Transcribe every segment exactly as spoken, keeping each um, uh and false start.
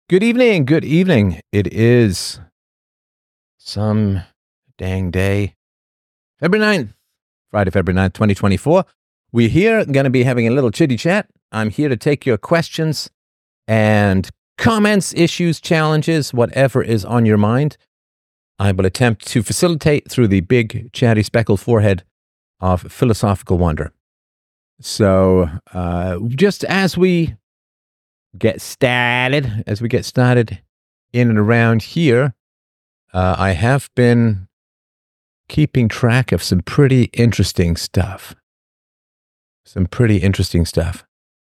Good evening. Good evening. It is some dang day. February ninth, Friday, February ninth, twenty twenty-four. We're here going to be having a little chitty chat. I'm here to take your questions and comments, issues, challenges, whatever is on your mind. I will attempt to facilitate through the big, chatty, speckled forehead of philosophical wonder. So, uh, just as we get started, as we get started in and around here, uh, I have been keeping track of some pretty interesting stuff. Some pretty interesting stuff.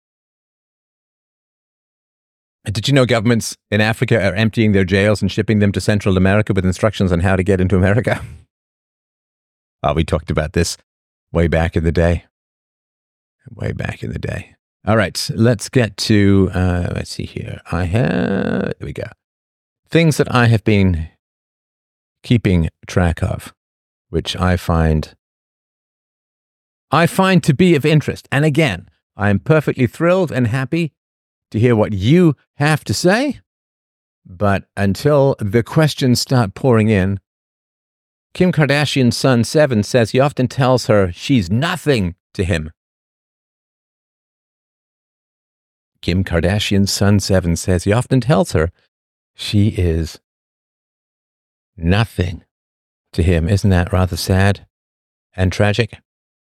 Did you know governments in Africa are emptying their jails and shipping them to Central America with instructions on how to get into America? Oh, we talked about this way back in the day. Way back in the day. All right, let's get to, uh, let's see here. I have, there we go. Things that I have been keeping track of, which I find, I find to be of interest. And again, I am perfectly thrilled and happy to hear what you have to say. But until the questions start pouring in, Kim Kardashian's son, Seven, says he often tells her she's nothing to him. Kim Kardashian's son, Seven, says he often tells her she is nothing to him. Isn't that rather sad and tragic?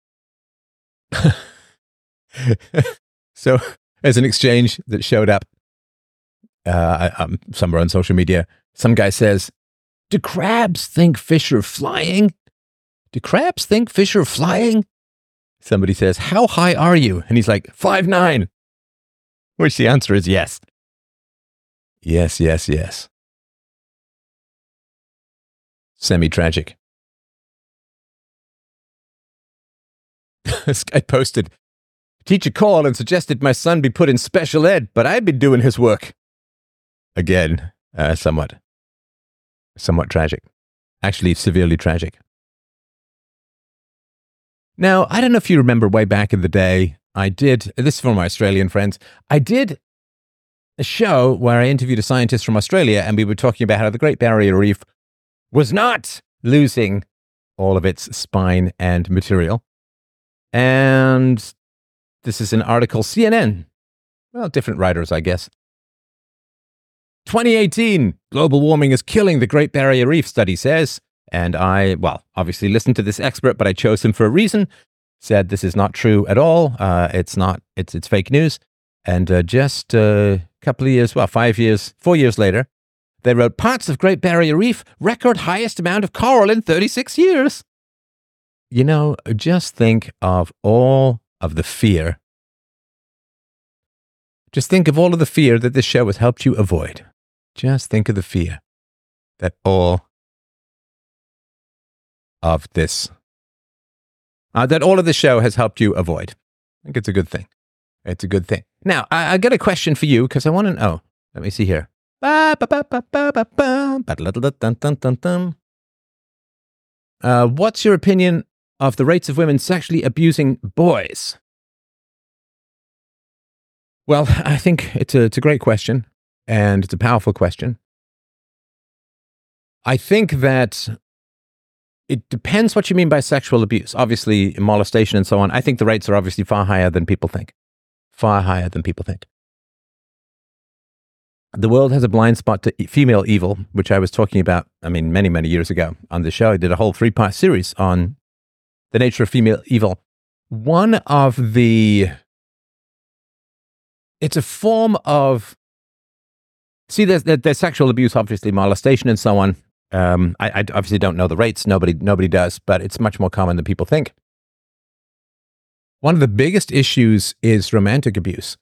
So, as an exchange that showed up uh, um, somewhere on social media, some guy says, do crabs think fish are flying? Do crabs think fish are flying? Somebody says, how high are you? And he's like, five nine. Which the answer is yes. Yes, yes, yes. Semi-tragic. This guy posted, teacher called and suggested my son be put in special ed, but I've been doing his work. Again, uh, somewhat, somewhat tragic. Actually, severely tragic. Now, I don't know if you remember way back in the day, I did, this is for my Australian friends, I did a show where I interviewed a scientist from Australia and we were talking about how the Great Barrier Reef was not losing all of its spine and material. And this is an article, C N N, well, different writers, I guess. twenty eighteen, global warming is killing the Great Barrier Reef, study says. And I, well, obviously listened to this expert, but I chose him for a reason. Said this is not true at all. Uh, it's not, it's it's fake news. And uh, just a couple of years, well, five years, four years later, they wrote, parts of Great Barrier Reef, record highest amount of coral in thirty-six years. You know, just think of all of the fear. Just think of all of the fear that this show has helped you avoid. Just think of the fear that all of this Uh, that all of the show has helped you avoid. I think it's a good thing. It's a good thing. Now, I, I got a question for you because I want to know. Let me see here. Uh, what's your opinion of the rates of women sexually abusing boys? Well, I think it's a, it's a great question, and it's a powerful question. I think that it depends what you mean by sexual abuse. Obviously, molestation and so on. I think the rates are obviously far higher than people think. Far higher than people think. The world has a blind spot to female evil, which I was talking about, I mean, many, many years ago on the show. I did a whole three-part series on the nature of female evil. One of the... It's a form of... See, there's, there's sexual abuse, obviously, molestation and so on. Um, I, I obviously don't know the rates. Nobody, nobody does, but it's much more common than people think. One of the biggest issues is romantic abuse,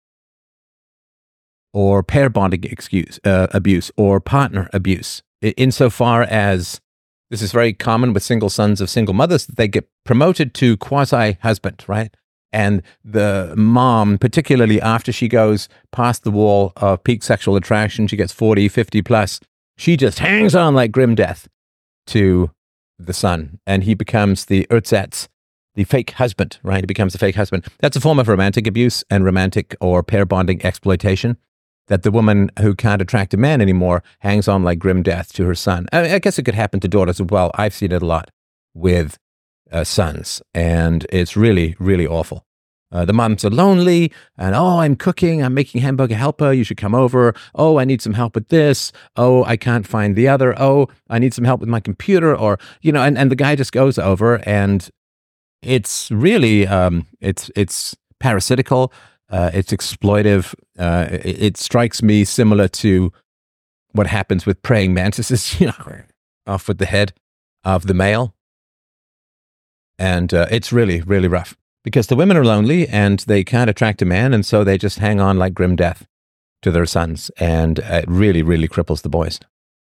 or pair bonding excuse, uh, abuse, or partner abuse. Insofar as this is very common with single sons of single mothers, that they get promoted to quasi-husband, right? And the mom, particularly after she goes past the wall of peak sexual attraction, she gets forty, fifty plus. She just hangs on like grim death to the son, and he becomes the ersatz, the fake husband, right? He becomes the fake husband. That's a form of romantic abuse and romantic or pair bonding exploitation. that the woman who can't attract a man anymore hangs on like grim death to her son. I, I guess it could happen to daughters as well. I've seen it a lot with uh, sons, and it's really, really awful. Uh, the moms are lonely, and oh, I'm cooking, I'm making hamburger helper, you should come over. Oh, I need some help with this. Oh, I can't find the other. Oh, I need some help with my computer, or, you know, and, and the guy just goes over, and it's really, um, it's, it's parasitical, uh, it's exploitive. Uh, it, it strikes me similar to what happens with praying mantises, you know, off with the head of the male. And uh, it's really, really rough. Because the women are lonely and they can't attract a man, and so they just hang on like grim death to their sons, and it really, really cripples the boys.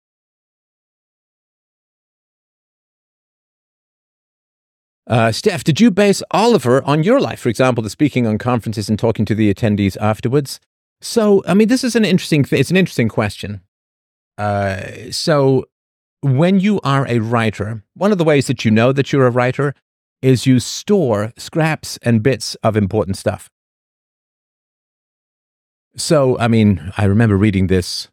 Uh, Steph, did you base Oliver on your life, for example, the speaking on conferences and talking to the attendees afterwards? So, I mean, this is an interesting, th- it's an interesting question. Uh, so, when you are a writer, one of the ways that you know that you're a writer is you store scraps and bits of important stuff. So, I mean, I remember reading this.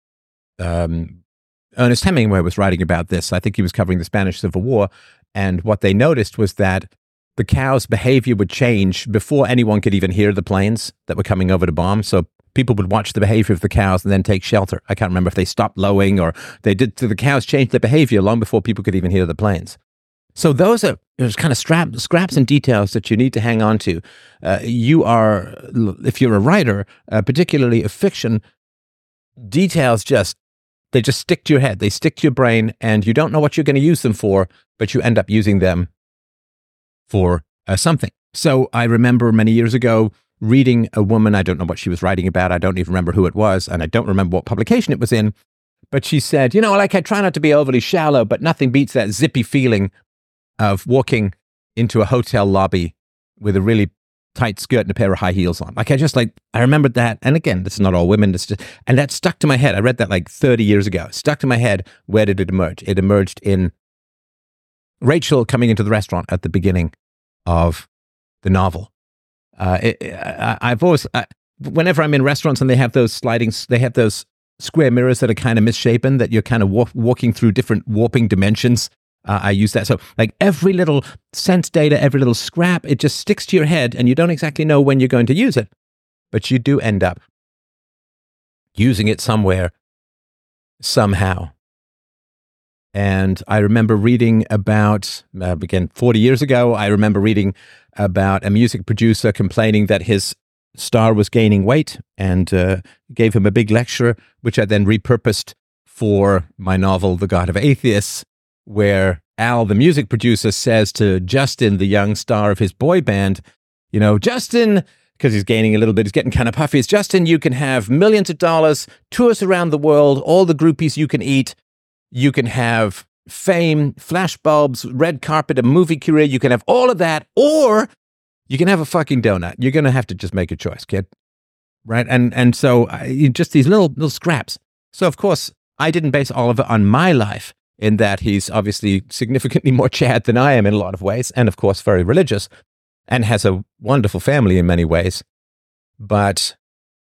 Um, Ernest Hemingway was writing about this. I think he was covering the Spanish Civil War. And what they noticed was that the cows' behavior would change before anyone could even hear the planes that were coming over to bomb. So people would watch the behavior of the cows and then take shelter. I can't remember if they stopped lowing or they did. So the cows changed their behavior long before people could even hear the planes. So those are there's kind of strap, scraps and details that you need to hang on to. Uh, you are, if you're a writer, uh, particularly of fiction, details just, they just stick to your head. They stick to your brain, and you don't know what you're going to use them for, but you end up using them for uh, something. So I remember many years ago reading a woman, I don't know what she was writing about, I don't even remember who it was, and I don't remember what publication it was in, but she said, you know, like I try not to be overly shallow, but nothing beats that zippy feeling of walking into a hotel lobby with a really tight skirt and a pair of high heels on. Like I just like, I remembered that. And again, this is not all women. This just, and that stuck to my head. I read that like thirty years ago. Stuck to my head. Where did it emerge? It emerged in Rachel coming into the restaurant at the beginning of the novel. Uh, it, I, I've always, I, whenever I'm in restaurants and they have those sliding, they have those square mirrors that are kind of misshapen, that you're kind of wa- walking through different warping dimensions. Uh, I use that. So like every little sense data, every little scrap, it just sticks to your head and you don't exactly know when you're going to use it, but you do end up using it somewhere, somehow. And I remember reading about, uh, again, forty years ago, I remember reading about a music producer complaining that his star was gaining weight, and uh, gave him a big lecture, which I then repurposed for my novel, The God of Atheists, where Al, the music producer, says to Justin, the young star of his boy band, you know, Justin, because he's gaining a little bit, he's getting kind of puffy, it's Justin, you can have millions of dollars, tours around the world, all the groupies you can eat, you can have fame, flashbulbs, red carpet, a movie career, you can have all of that, or you can have a fucking donut. You're going to have to just make a choice, kid. Right? And and so I, just these little little scraps. So, of course, I didn't base all of it on my life, in that he's obviously significantly more Chad than I am in a lot of ways, and of course very religious, and has a wonderful family in many ways. But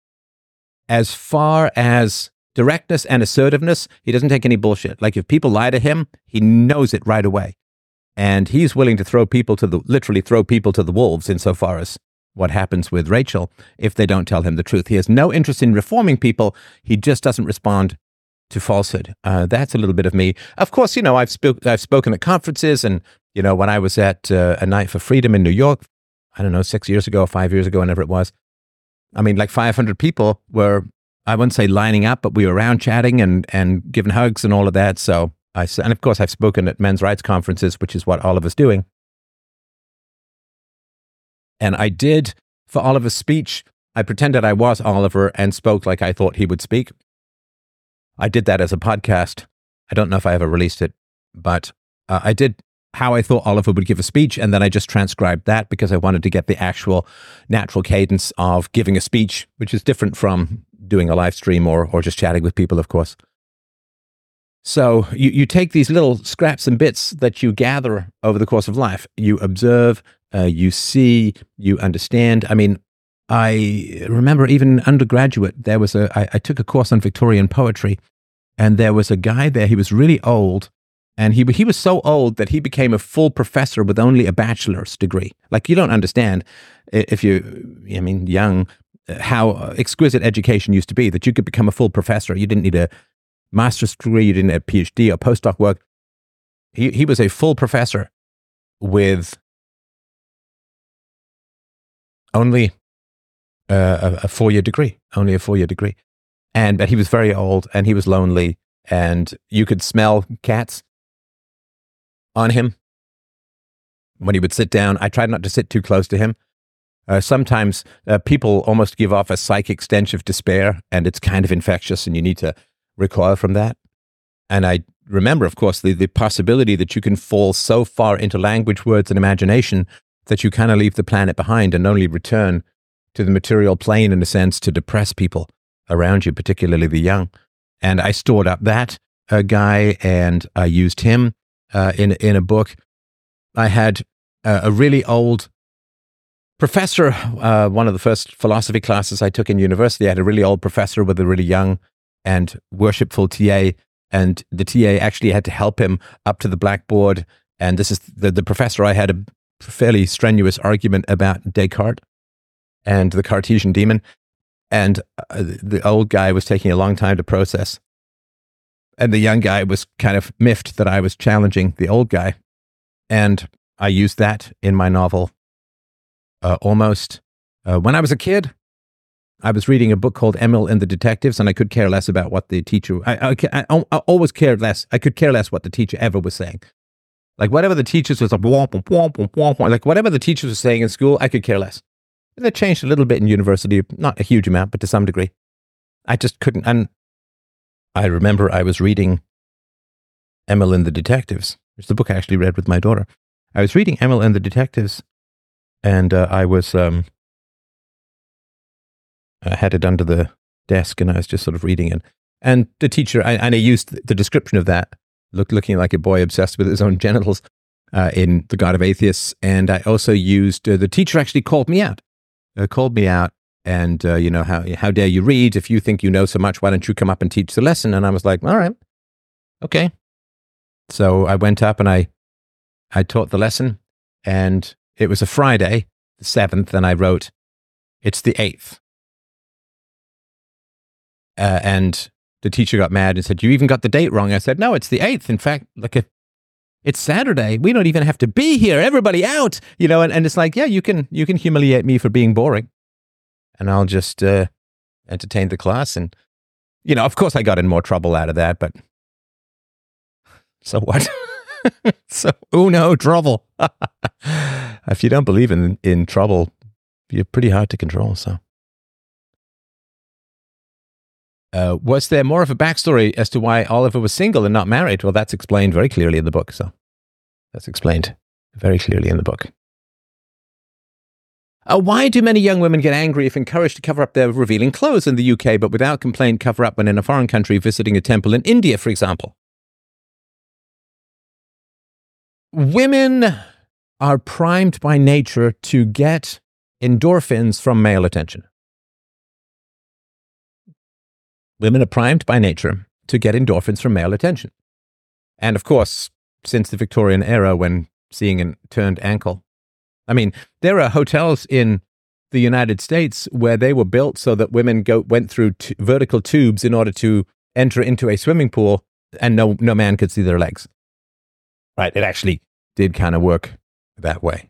as far as directness and assertiveness, he doesn't take any bullshit. Like if people lie to him, he knows it right away. And he's willing to throw people to the, literally throw people to the wolves insofar as what happens with Rachel if they don't tell him the truth. He has no interest in reforming people. He just doesn't respond to falsehood. Uh, that's a little bit of me. Of course, you know, I've, spoke, I've spoken at conferences, and, you know, when I was at uh, A Night for Freedom in New York, I don't know, six years ago, five years ago, whenever it was, I mean, like five hundred people were, I wouldn't say lining up, but we were around chatting and, and giving hugs and all of that. So I, and of course, I've spoken at men's rights conferences, which is what Oliver's doing. And I did, for Oliver's speech, I pretended I was Oliver and spoke like I thought he would speak. I did that as a podcast. I don't know if I ever released it, but uh, I did how I thought Oliver would give a speech, and then I just transcribed that because I wanted to get the actual natural cadence of giving a speech, which is different from doing a live stream or or just chatting with people, of course. So you, you take these little scraps and bits that you gather over the course of life. You observe, uh, you see, you understand. I mean, I remember even undergraduate, there was a, I, I took a course on Victorian poetry, and there was a guy there, he was really old, and he he was so old that he became a full professor with only a bachelor's degree. Like, you don't understand, if you, I mean, young, how exquisite education used to be, that you could become a full professor. You didn't need a master's degree, you didn't need a PhD or postdoc work. He he was a full professor with only uh, a, a four-year degree, only a four-year degree. And but he was very old, and he was lonely, and you could smell cats on him when he would sit down. I tried not to sit too close to him. Uh, sometimes uh, people almost give off a psychic stench of despair, and it's kind of infectious, and you need to recoil from that. And I remember, of course, the, the possibility that you can fall so far into language, words, and imagination that you kind of leave the planet behind and only return to the material plane, in a sense, to depress people around you, particularly the young. And I stored up that uh, guy, and I used him uh, in, in a book. I had uh, a really old professor, uh, one of the first philosophy classes I took in university. I had a really old professor with a really young and worshipful T A, and the T A actually had to help him up to the blackboard. And this is the, the professor. I had a fairly strenuous argument about Descartes and the Cartesian demon, and uh, the old guy was taking a long time to process. And the young guy was kind of miffed that I was challenging the old guy. And I used that in my novel uh, almost. Uh, when I was a kid, I was reading a book called Emil and the Detectives, and I could care less about what the teacher, I, I, I, I always cared less. I could care less what the teacher ever was saying. Like, whatever the teachers was like, womp, womp, womp, womp, womp, like whatever the teachers were saying in school, I could care less. That changed a little bit in university, not a huge amount, but to some degree. I just couldn't. And I remember I was reading Emil and the Detectives, which is the book I actually read with my daughter. I was reading Emil and the Detectives, and uh, I was, um, I had it under the desk, and I was just sort of reading it. And the teacher, I, and I used the description of that, look, looking like a boy obsessed with his own genitals uh, in The God of Atheists. And I also used, uh, the teacher actually called me out, uh, called me out, and, uh, you know, how how dare you read? If you think you know so much, why don't you come up and teach the lesson? And I was like, all right, okay. So I went up and I, I taught the lesson, and it was a Friday, the seventh, and I wrote, it's the eighth. Uh, and the teacher got mad and said, you even got the date wrong. I said, no, it's the eighth. In fact, like, a, it's Saturday. We don't even have to be here. Everybody out, you know, and, and it's like, yeah, you can, you can humiliate me for being boring, and I'll just uh, entertain the class. And, you know, of course I got in more trouble out of that, but so what? So, oh no, trouble. If you don't believe in, in trouble, you're pretty hard to control, so. Uh, was there more of a backstory as to why Oliver was single and not married? Well, that's explained very clearly in the book. So that's explained very clearly in the book. Uh, why do many young women get angry if encouraged to cover up their revealing clothes in the U K, but without complaint cover up when in a foreign country visiting a temple in India, for example? Women are primed by nature to get endorphins from male attention. Women are primed by nature to get endorphins from male attention. And of course, since the Victorian era, when seeing a turned ankle, I mean, there are hotels in the United States where they were built so that women go, went through t- vertical tubes in order to enter into a swimming pool, and no, no man could see their legs. Right? It actually did kind of work that way.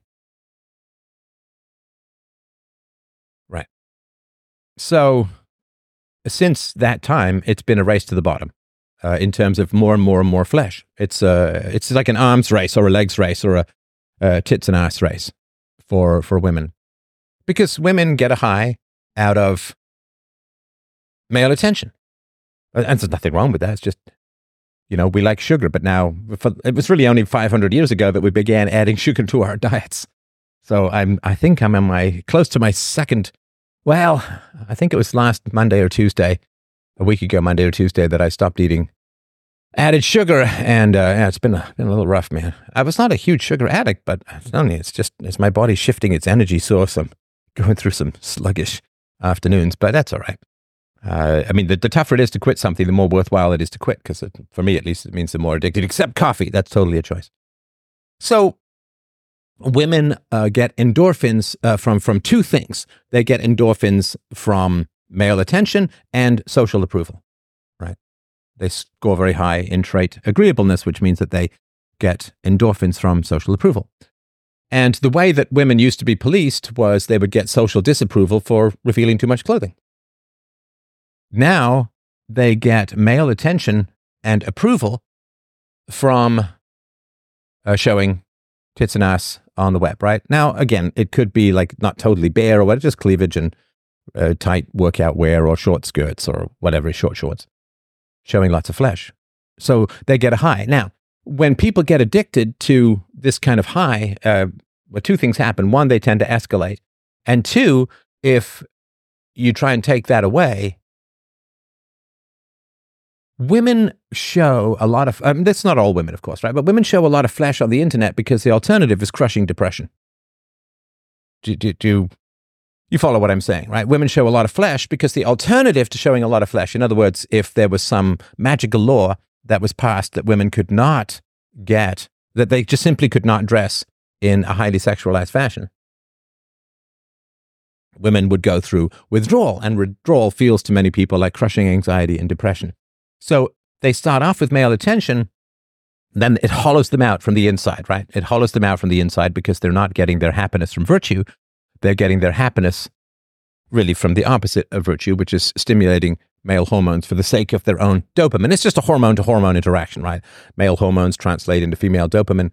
Right. So, since that time, it's been a race to the bottom uh, in terms of more and more and more flesh. It's uh, it's like an arms race or a legs race or a, a tits and ass race for, for women. Because women get a high out of male attention. And there's nothing wrong with that. It's just, you know, we like sugar, but now for, it was really only five hundred years ago that we began adding sugar to our diets. So I'm, I think I'm in my, close to my second. Well, I think it was last Monday or Tuesday, a week ago, Monday or Tuesday, that I stopped eating added sugar, and uh, yeah, it's been a, been a little rough, man. I was not a huge sugar addict, but it's only it's just it's my body shifting its energy source. I'm going through some sluggish afternoons, but that's all right. Uh, I mean, the, the tougher it is to quit something, the more worthwhile it is to quit, because for me, at least, it means the more addicted, except coffee. That's totally a choice. So women uh, get endorphins uh, from, from two things. They get endorphins from male attention and social approval, right? They score very high in trait agreeableness, which means that they get endorphins from social approval. And the way that women used to be policed was they would get social disapproval for revealing too much clothing. Now they get male attention and approval from uh, showing tits and ass on the web, right? Now, again, it could be like not totally bare or what, just cleavage and uh, tight workout wear or short skirts or whatever, short shorts, showing lots of flesh. So they get a high. Now, when people get addicted to this kind of high, uh, well, two things happen. One, they tend to escalate. And two, if you try and take that away, women show a lot of, I mean, that's not all women, of course, right? But women show a lot of flesh on the internet because the alternative is crushing depression. Do, do, do you follow what I'm saying, right? Women show a lot of flesh because the alternative to showing a lot of flesh, in other words, if there was some magical law that was passed that women could not get, that they just simply could not dress in a highly sexualized fashion, women would go through withdrawal, and withdrawal feels to many people like crushing anxiety and depression. So they start off with male attention, then it hollows them out from the inside, right? It hollows them out from the inside because they're not getting their happiness from virtue. They're getting their happiness really from the opposite of virtue, which is stimulating male hormones for the sake of their own dopamine. It's just a hormone-to-hormone interaction, right? Male hormones translate into female dopamine.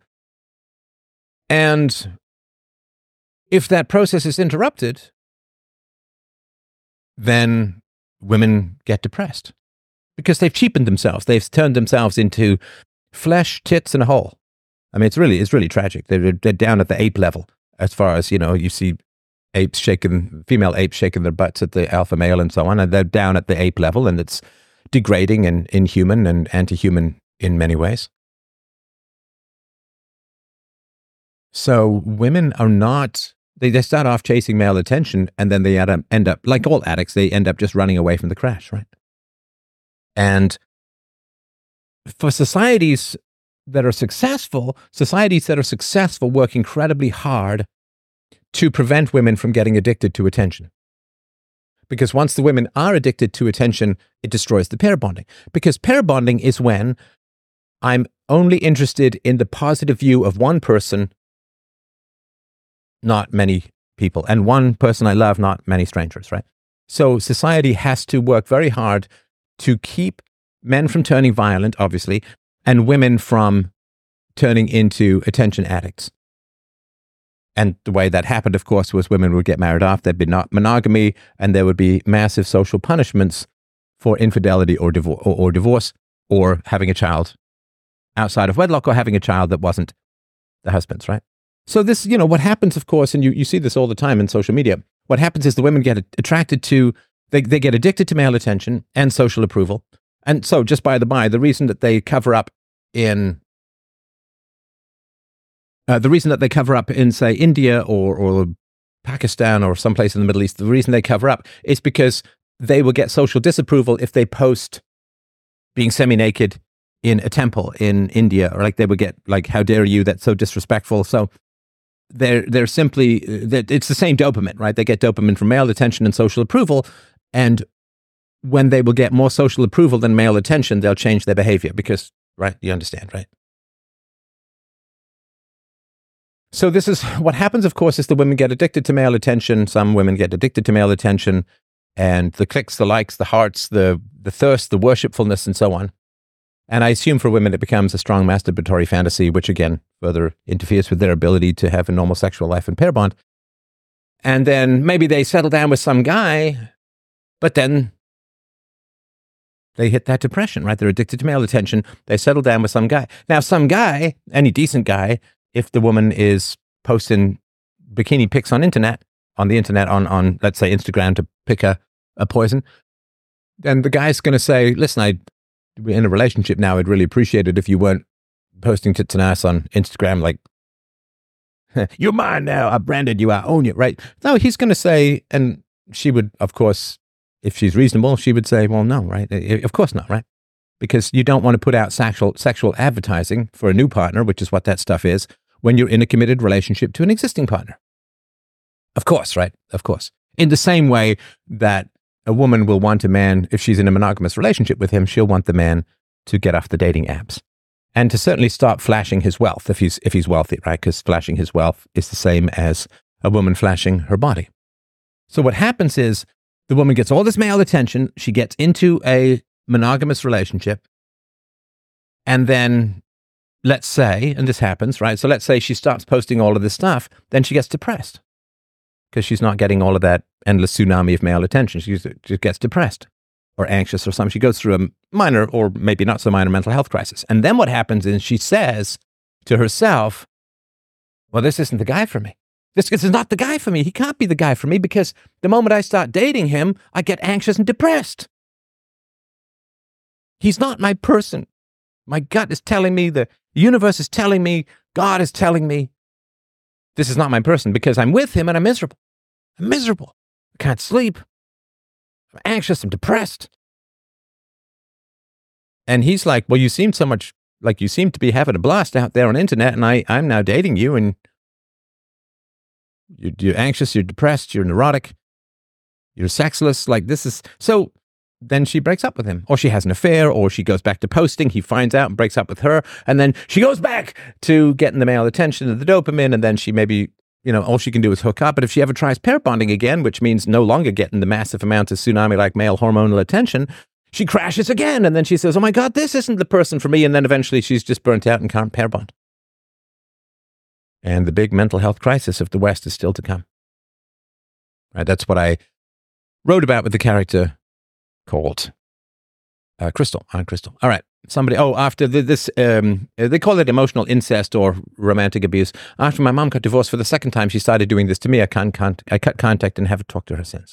And if that process is interrupted, then women get depressed because they've cheapened themselves. They've turned themselves into flesh, tits, and a hole. I mean, it's really, it's really tragic. They're, they're down at the ape level as far as, you know, you see apes shaking, female apes shaking their butts at the alpha male and so on, and they're down at the ape level, and it's degrading and inhuman and anti-human in many ways. So women are not, they, they start off chasing male attention, and then they end up, end up, like all addicts, they end up just running away from the crash, right? And for societies that are successful, societies that are successful work incredibly hard to prevent women from getting addicted to attention. Because once the women are addicted to attention, it destroys the pair bonding. Because pair bonding is when I'm only interested in the positive view of one person, not many people, and one person I love, not many strangers, right? So society has to work very hard to keep men from turning violent, obviously, and women from turning into attention addicts. And the way that happened, of course, was women would get married off, there'd be not monogamy, and there would be massive social punishments for infidelity or, divor- or, or divorce, or having a child outside of wedlock, or having a child that wasn't the husband's, right? So this, you know, what happens, of course, and you, you see this all the time in social media, what happens is the women get attracted to, they, they get addicted to male attention and social approval. And so, just by the by, the reason that they cover up in Uh, the reason that they cover up in, say, India or, or Pakistan or someplace in the Middle East, the reason they cover up is because they will get social disapproval if they post being semi-naked in a temple in India, or like they would get like, how dare you, that's so disrespectful. So they're, they're simply, they're, it's the same dopamine, right? They get dopamine from male attention and social approval. And when they will get more social approval than male attention, they'll change their behavior because, right, you understand, right? So this is what happens, of course, is the women get addicted to male attention. Some women get addicted to male attention, and the clicks, the likes, the hearts, the the thirst, the worshipfulness, and so on. And I assume for women it becomes a strong masturbatory fantasy, which again further interferes with their ability to have a normal sexual life and pair bond. And then maybe they settle down with some guy, but then they hit that depression, right? They're addicted to male attention. They settle down with some guy. Now, some guy, any decent guy, if the woman is posting bikini pics on internet, on the internet, on, on let's say Instagram to pick a, a poison, then the guy's going to say, listen, I, we're in a relationship now. I'd really appreciate it if you weren't posting tits and ass on Instagram like You're mine now. I branded you. I own you, right? No, he's going to say, and she would, of course, if she's reasonable, she would say, well, no, right? Of course not, right? Because you don't want to put out sexual sexual advertising for a new partner, which is what that stuff is, when you're in a committed relationship to an existing partner. Of course, right? Of course. In the same way that a woman will want a man, if she's in a monogamous relationship with him, she'll want the man to get off the dating apps and to certainly stop flashing his wealth if he's if he's wealthy, right? Because flashing his wealth is the same as a woman flashing her body. So what happens is the woman gets all this male attention. She gets into a monogamous relationship. And then let's say, and this happens, right? So let's say she stops posting all of this stuff. Then she gets depressed because she's not getting all of that endless tsunami of male attention. She just gets depressed or anxious or something. She goes through a minor or maybe not so minor mental health crisis. And then what happens is she says to herself, well, this isn't the guy for me. This, this is not the guy for me. He can't be the guy for me because the moment I start dating him, I get anxious and depressed. He's not my person. My gut is telling me, the universe is telling me, God is telling me, this is not my person because I'm with him and I'm miserable. I'm miserable. I can't sleep. I'm anxious. I'm depressed. And he's like, well, you seem so much like you seem to be having a blast out there on the internet, and I, I'm now dating you, and you're, you're anxious, you're depressed, you're neurotic, you're sexless. Like this is, so then she breaks up with him, or she has an affair, or she goes back to posting. He finds out and breaks up with her. And then she goes back to getting the male attention and the dopamine. And then she maybe, you know, all she can do is hook up. But if she ever tries pair bonding again, which means no longer getting the massive amount of tsunami-like male hormonal attention, she crashes again. And then she says, oh my God, this isn't the person for me. And then eventually she's just burnt out and can't pair bond. And the big mental health crisis of the West is still to come. Right, that's what I wrote about with the character called uh, Crystal, Aunt Crystal. All right. Somebody, oh, after the, this, um, they call it emotional incest or romantic abuse. After my mom got divorced for the second time, she started doing this to me. I can't, can't I cut contact and haven't talked to her since.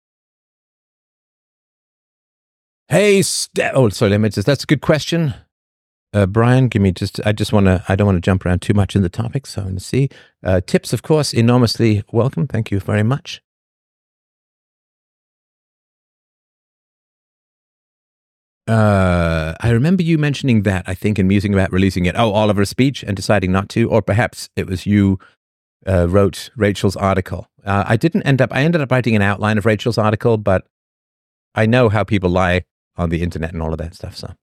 Hey, Ste- oh, sorry, let me just, that's a good question. Uh, Brian, give me just, I just want to, I don't want to jump around too much in the topic. So I'm going to see. Uh, tips, of course, enormously welcome. Thank you very much. Uh, I remember you mentioning that, I think, and musing about releasing it. Oh, Oliver's speech and deciding not to, or perhaps it was you uh, wrote Rachel's article. Uh, I didn't end up, I ended up writing an outline of Rachel's article, but I know how people lie on the internet and all of that stuff, so.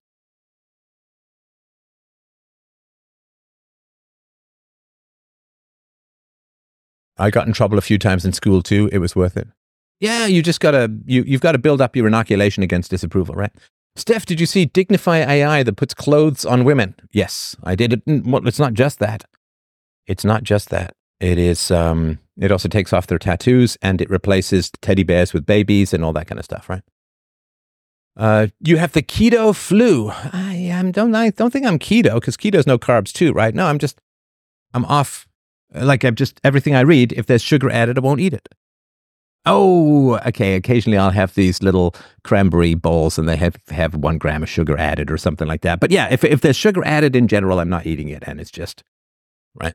I got in trouble a few times in school too. It was worth it. Yeah, you just gotta, you, you've got to build up your inoculation against disapproval, right? Steph, did you see Dignify A I that puts clothes on women? Yes, I did. It, well, it's not just that. It's not just that. It is, um, it also takes off their tattoos and it replaces teddy bears with babies and all that kind of stuff, right? Uh, you have the keto flu. I am, don't, I don't think I'm keto because keto's no carbs too, right? No, I'm just, I'm off. Like I'm just, everything I read, if there's sugar added, I won't eat it. Oh, okay. Occasionally I'll have these little cranberry bowls and they have, have one gram of sugar added or something like that. But yeah, if if there's sugar added in general, I'm not eating it. And it's just, right.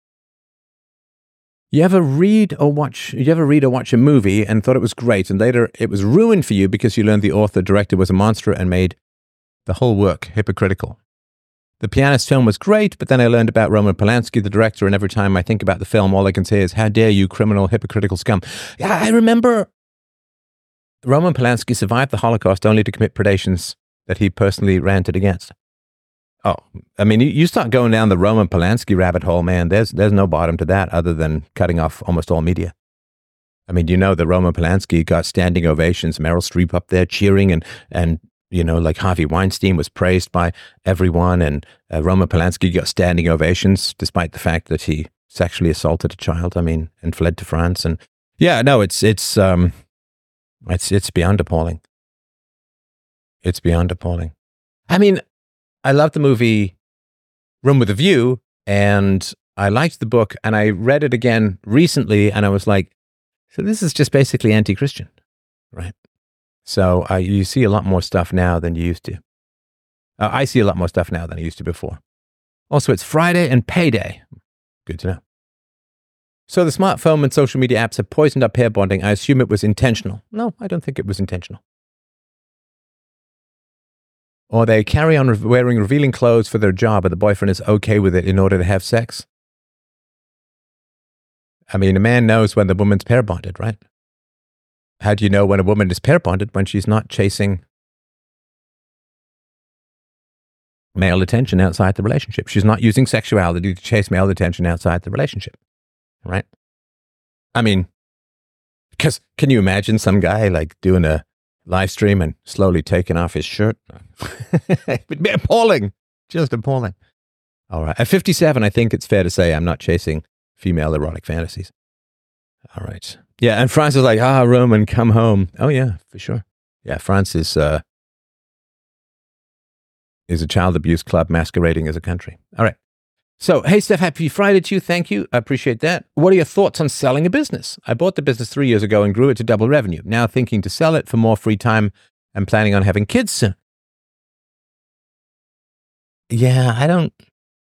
You ever read or watch, you ever read or watch a movie and thought it was great and later it was ruined for you because you learned the author director was a monster and made the whole work hypocritical? The Pianist film was great, but then I learned about Roman Polanski, the director, and every time I think about the film, all I can say is, how dare you, criminal, hypocritical scum. Yeah, I remember Roman Polanski survived the Holocaust only to commit predations that he personally ranted against. Oh, I mean, you, you start going down the Roman Polanski rabbit hole, man, there's there's no bottom to that other than cutting off almost all media. I mean, you know that Roman Polanski got standing ovations, Meryl Streep up there cheering and and you know, like Harvey Weinstein was praised by everyone, and uh, Roman Polanski got standing ovations despite the fact that he sexually assaulted a child. I mean, and fled to France. And yeah, no, it's it's um, it's it's beyond appalling. It's beyond appalling. I mean, I love the movie Room with a View, and I liked the book, and I read it again recently, and I was like, so this is just basically anti-Christian, right? So uh, you see a lot more stuff now than you used to. Uh, I see a lot more stuff now than I used to before. Also, it's Friday and payday. Good to know. So the smartphone and social media apps have poisoned our pair bonding. I assume it was intentional. No, I don't think it was intentional. Or they carry on re- wearing revealing clothes for their job, but the boyfriend is okay with it in order to have sex. I mean, a man knows when the woman's pair bonded, right? How do you know when a woman is pair bonded? When she's not chasing male attention outside the relationship. She's not using sexuality to chase male attention outside the relationship, right? I mean, because can you imagine some guy like doing a live stream and slowly taking off his shirt? It would be appalling, just appalling. All right. At fifty-seven, I think it's fair to say I'm not chasing female erotic fantasies. All right. Yeah, and France is like, ah, Roman, come home. Oh, yeah, for sure. Yeah, France is, uh, is a child abuse club masquerading as a country. All right. So, hey, Steph, happy Friday to you. Thank you. I appreciate that. What are your thoughts on selling a business? I bought the business three years ago and grew it to double revenue. Now thinking to sell it for more free time and planning on having kids soon. Yeah, I don't...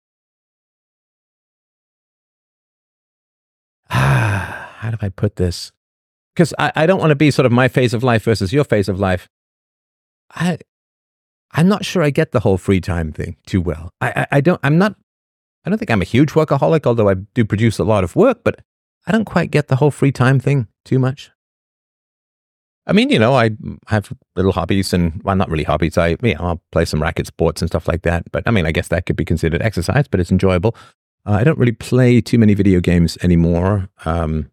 Ah, how do I put this? Because I, I don't want to be sort of my phase of life versus your phase of life. I, I'm not sure I get the whole free time thing too well. I, I, I don't, I'm not, I don't think I'm a huge workaholic, although I do produce a lot of work, but I don't quite get the whole free time thing too much. I mean, you know, I have little hobbies and, well, not really hobbies. I, you know, I'll play some racket sports and stuff like that. But I mean, I guess that could be considered exercise, but it's enjoyable. Uh, I don't really play too many video games anymore. Um,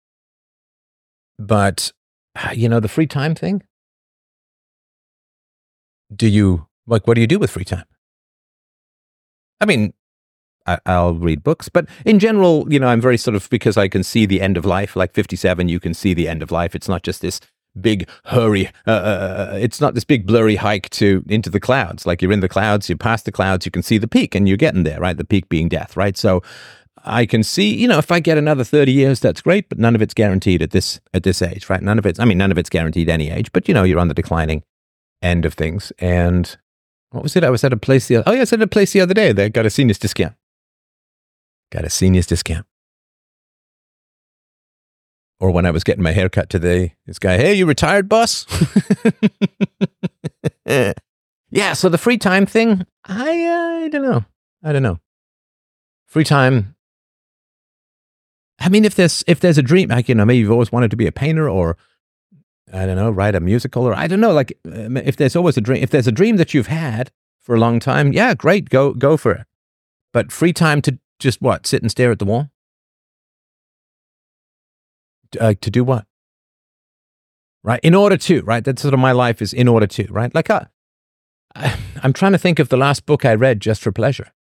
but, you know, the free time thing, do you, like, what do you do with free time? I mean, I, I'll read books, but in general, you know, I'm very sort of, because I can see the end of life, like fifty-seven, you can see the end of life. It's not just this big hurry. Uh, uh, it's not this big blurry hike to into the clouds. Like you're in the clouds, you pass the clouds, you can see the peak and you're getting there, right? The peak being death, right? So I can see, you know, if I get another thirty years, that's great, but none of it's guaranteed at this, at this age, right? None of it's, I mean, none of it's guaranteed any age, but you know, you're on the declining end of things. And what was it? I was at a place the other, oh yeah, I was at a place the other day. They got a seniors discount. Got a seniors discount. Or when I was getting my haircut today, this guy, hey, you retired, boss? Yeah, so the free time thing, I, uh, I don't know. I don't know. Free time. I mean, if there's if there's a dream, like, you know, maybe you've always wanted to be a painter, or I don't know, write a musical, or I don't know, like if there's always a dream, if there's a dream that you've had for a long time, yeah, great, go go for it. But free time to just what, sit and stare at the wall? Uh, to do what? Right, in order to, right? That's sort of my life is in order to, right? Like uh, I, I'm trying to think of the last book I read just for pleasure.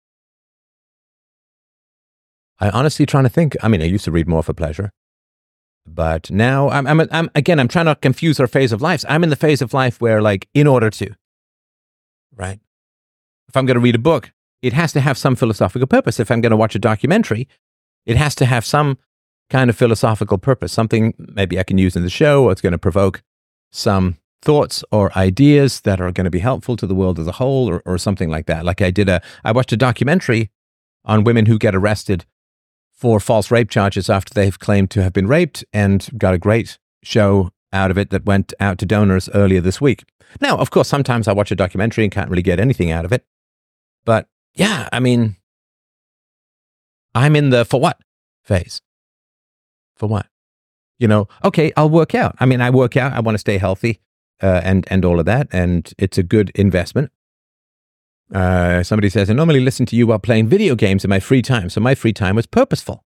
I honestly trying to think. I mean, I used to read more for pleasure, but now I'm, I'm, I'm again, I'm trying to confuse our phase of lives. I'm in the phase of life where, like, in order to, right? If I'm going to read a book, it has to have some philosophical purpose. If I'm going to watch a documentary, it has to have some kind of philosophical purpose, something maybe I can use in the show, or it's going to provoke some thoughts or ideas that are going to be helpful to the world as a whole, or, or something like that. Like I did a, I watched a documentary on women who get arrested for false rape charges after they've claimed to have been raped, and got a great show out of it that went out to donors earlier this week. Now, of course, sometimes I watch a documentary and can't really get anything out of it. But yeah, I mean, I'm in the for what phase. For what? You know, okay, I'll work out. I mean, I work out. I want to stay healthy uh, and, and all of that. And it's a good investment. Uh, somebody says, I normally listen to you while playing video games in my free time. So my free time was purposeful.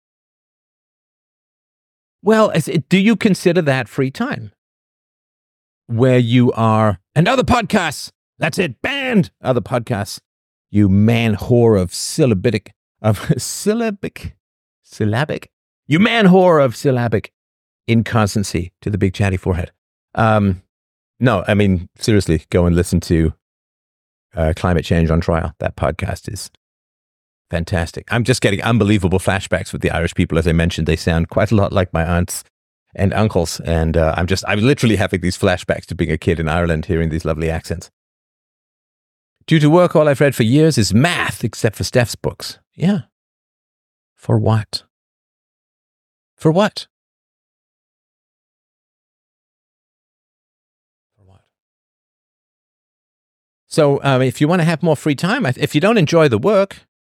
Well, is it, do you consider that free time? Where you are, and other podcasts, that's it, banned other podcasts. You man whore of syllabic, of syllabic, syllabic. You man whore of syllabic inconstancy to the big chatty forehead. Um, no, I mean, seriously, go and listen to uh, Climate Change on Trial. That podcast is fantastic. I'm just getting unbelievable flashbacks with the Irish people. As I mentioned, they sound quite a lot like my aunts and uncles. And uh, I'm just, I'm literally having these flashbacks to being a kid in Ireland, hearing these lovely accents. Due to work, all I've read for years is math, except for Steph's books. Yeah. For what? For what? For what? So um, if you want to have more free time, if you don't enjoy the work,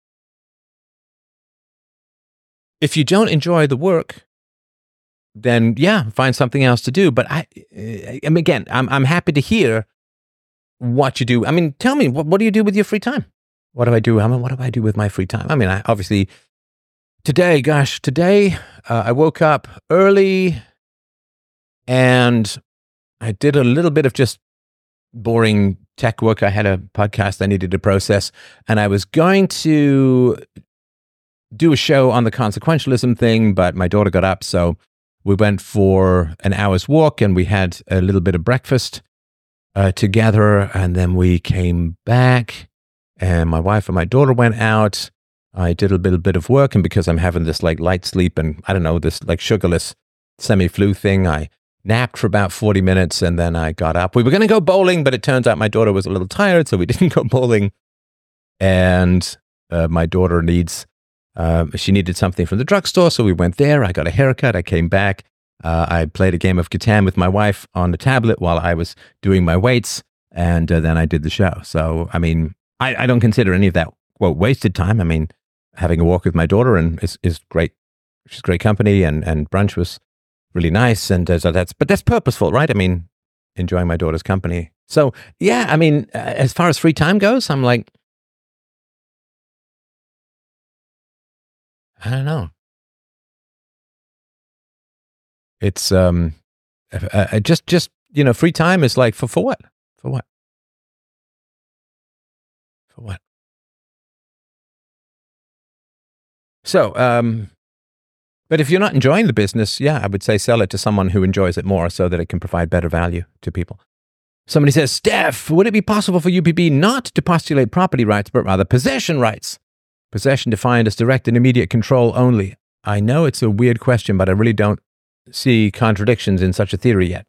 if you don't enjoy the work, then yeah, find something else to do. But I, I mean, again, I'm I'm happy to hear what you do. I mean, tell me, what, what do you do with your free time? What do I do? I mean, what do I do with my free time? I mean, I obviously today, gosh, today uh, I woke up early and I did a little bit of just boring tech work. I had a podcast I needed to process, and I was going to do a show on the consequentialism thing, but my daughter got up, so we went for an hour's walk and we had a little bit of breakfast uh, together, and then we came back and my wife and my daughter went out. I did a little bit of work, and because I'm having this like light sleep and I don't know, this like sugarless semi-flu thing, I napped for about forty minutes and then I got up. We were going to go bowling, but it turns out my daughter was a little tired, so we didn't go bowling. And uh, my daughter needs, uh, she needed something from the drugstore, so we went there. I got a haircut. I came back. Uh, I played a game of Catan with my wife on the tablet while I was doing my weights, and uh, then I did the show. So, I mean, I, I don't consider any of that, well, wasted time. I mean, having a walk with my daughter and is, is great. She's great company, and, and brunch was really nice. And uh, so that's, but that's purposeful, right? I mean, enjoying my daughter's company. So yeah, I mean, uh, as far as free time goes, I'm like, I don't know. It's, um, uh, uh, just, just, you know, free time is like, for, for what? For what? For what? So, um, but if you're not enjoying the business, yeah, I would say sell it to someone who enjoys it more so that it can provide better value to people. Somebody says, Steph, would it be possible for U P B not to postulate property rights, but rather possession rights? Possession defined as direct and immediate control only. I know it's a weird question, but I really don't see contradictions in such a theory yet.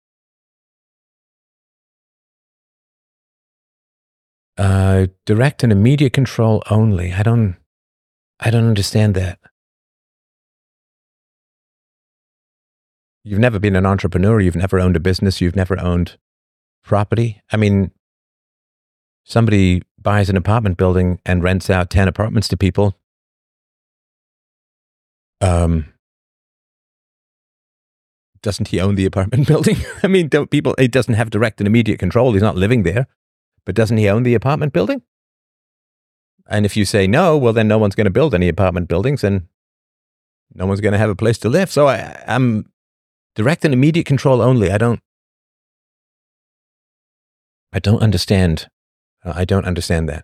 Uh, direct and immediate control only. I don't, I don't understand that. You've never been an entrepreneur. You've never owned a business. You've never owned property. I mean, somebody buys an apartment building and rents out ten apartments to people. Um, doesn't he own the apartment building? I mean, don't people, he doesn't have direct and immediate control. He's not living there, but doesn't he own the apartment building? And if you say no, well, then no one's going to build any apartment buildings and no one's going to have a place to live. So I, I'm direct and immediate control only. I don't, I don't understand. Uh, I don't understand that.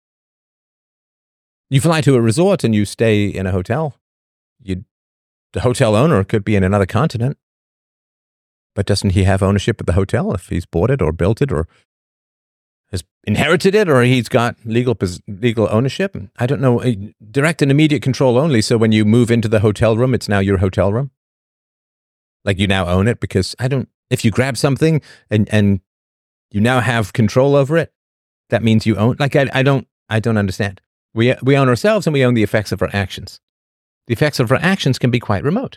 You fly to a resort and you stay in a hotel. You, the hotel owner could be in another continent, but doesn't he have ownership of the hotel if he's bought it or built it or has inherited it, or he's got legal legal ownership? I don't know. Direct and immediate control only. So when you move into the hotel room, it's now your hotel room. Like you now own it, because I don't, if you grab something and, and you now have control over it, that means you own, like I, I don't, I don't understand. We, we own ourselves and we own the effects of our actions. The effects of our actions can be quite remote.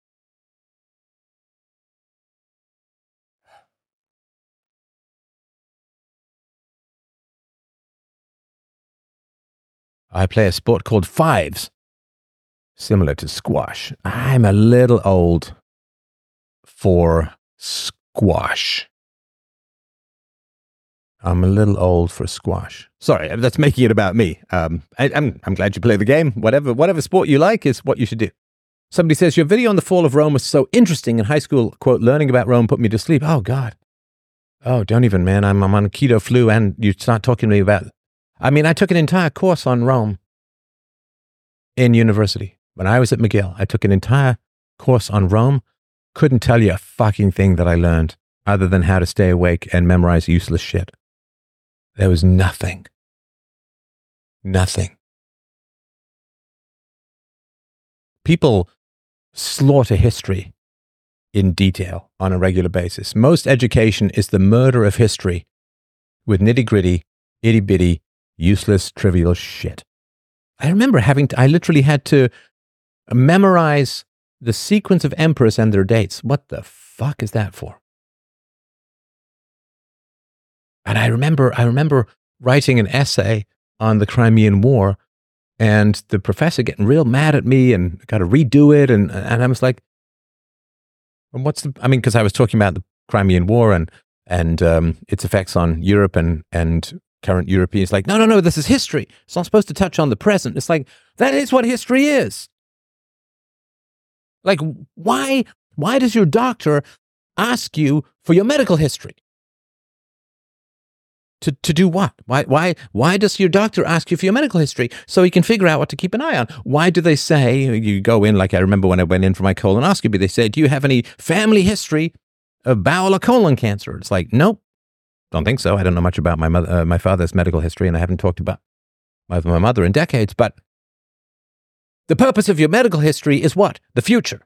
I play a sport called fives, similar to squash. I'm a little old for squash. I'm a little old for squash. Sorry, that's making it about me. Um, I, I'm I'm glad you play the game. Whatever whatever sport you like is what you should do. Somebody says, your video on the fall of Rome was so interesting in high school. Quote, learning about Rome put me to sleep. Oh, God. Oh, don't even, man. I'm, I'm on keto flu and you start talking to me about, I mean, I took an entire course on Rome in university. When I was at McGill, I took an entire course on Rome. Couldn't tell you a fucking thing that I learned other than how to stay awake and memorize useless shit. There was nothing. Nothing. People slaughter history in detail on a regular basis. Most education is the murder of history with nitty-gritty, itty-bitty, useless, trivial shit. I remember having to, I literally had to memorize the sequence of emperors and their dates. What the fuck is that for? And I remember, I remember writing an essay on the Crimean War, and the professor getting real mad at me and got to redo it. And, and I was like, what's the, I mean, because I was talking about the Crimean War and, and um, its effects on Europe and, and current Europeans. Like, no, no, no, this is history. It's not supposed to touch on the present. It's like, that is what history is. Like, why, why does your doctor ask you for your medical history? To, to do what? Why, why, why does your doctor ask you for your medical history so he can figure out what to keep an eye on? Why do they say, you go in, like I remember when I went in for my colonoscopy, they said, do you have any family history of bowel or colon cancer? It's like, nope, don't think so. I don't know much about my mother, uh, my father's medical history, and I haven't talked about my, my mother in decades, but the purpose of your medical history is what? The future.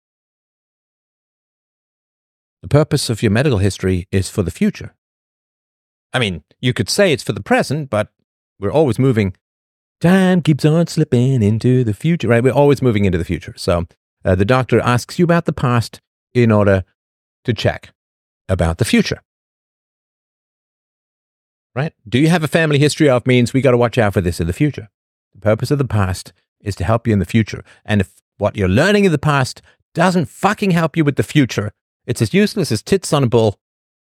The purpose of your medical history is for the future. I mean, you could say it's for the present, but we're always moving. Time keeps on slipping into the future, right? We're always moving into the future. So uh, the doctor asks you about the past in order to check about the future. Right? Do you have a family history of means we got to watch out for this in the future? The purpose of the past is to help you in the future. And if what you're learning in the past doesn't fucking help you with the future, it's as useless as tits on a bull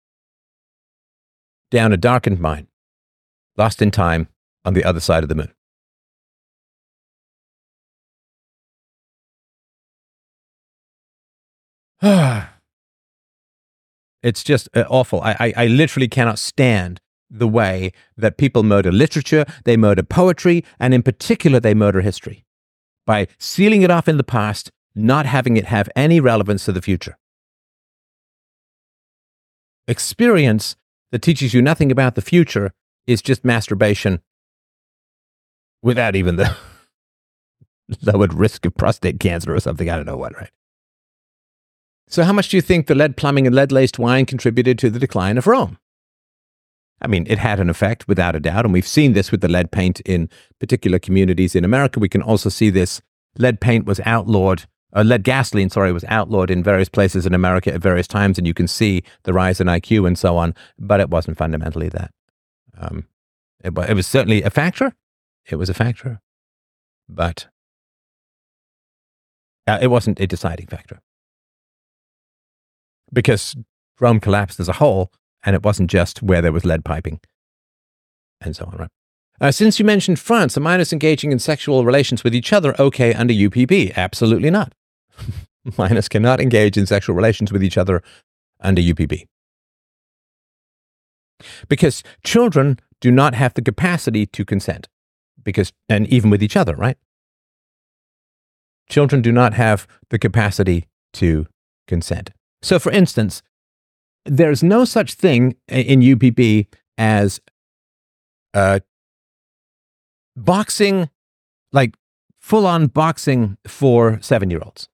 down a darkened mine, lost in time on the other side of the moon. It's just uh, awful. I, I, I literally cannot stand the way that people murder literature, they murder poetry, and in particular, they murder history by sealing it off in the past, not having it have any relevance to the future. Experience that teaches you nothing about the future is just masturbation without even the lowered risk of prostate cancer or something. I don't know what, right? So how much do you think the lead plumbing and lead-laced wine contributed to the decline of Rome? I mean, it had an effect, without a doubt, and we've seen this with the lead paint in particular communities in America. We can also see this. Lead paint was outlawed, uh, lead gasoline, sorry, was outlawed in various places in America at various times, and you can see the rise in I Q and so on, but it wasn't fundamentally that. Um, it, it was certainly a factor. It was a factor, but uh, it wasn't a deciding factor. Because Rome collapsed as a whole, and it wasn't just where there was lead piping, and so on, right? Uh, since you mentioned France, are minors engaging in sexual relations with each other okay under U P B? Absolutely not. Minors cannot engage in sexual relations with each other under U P B. Because children do not have the capacity to consent. Because, and even with each other, right? Children do not have the capacity to consent. So, for instance, there's no such thing in U P B as uh, boxing, like full-on boxing for seven-year-olds.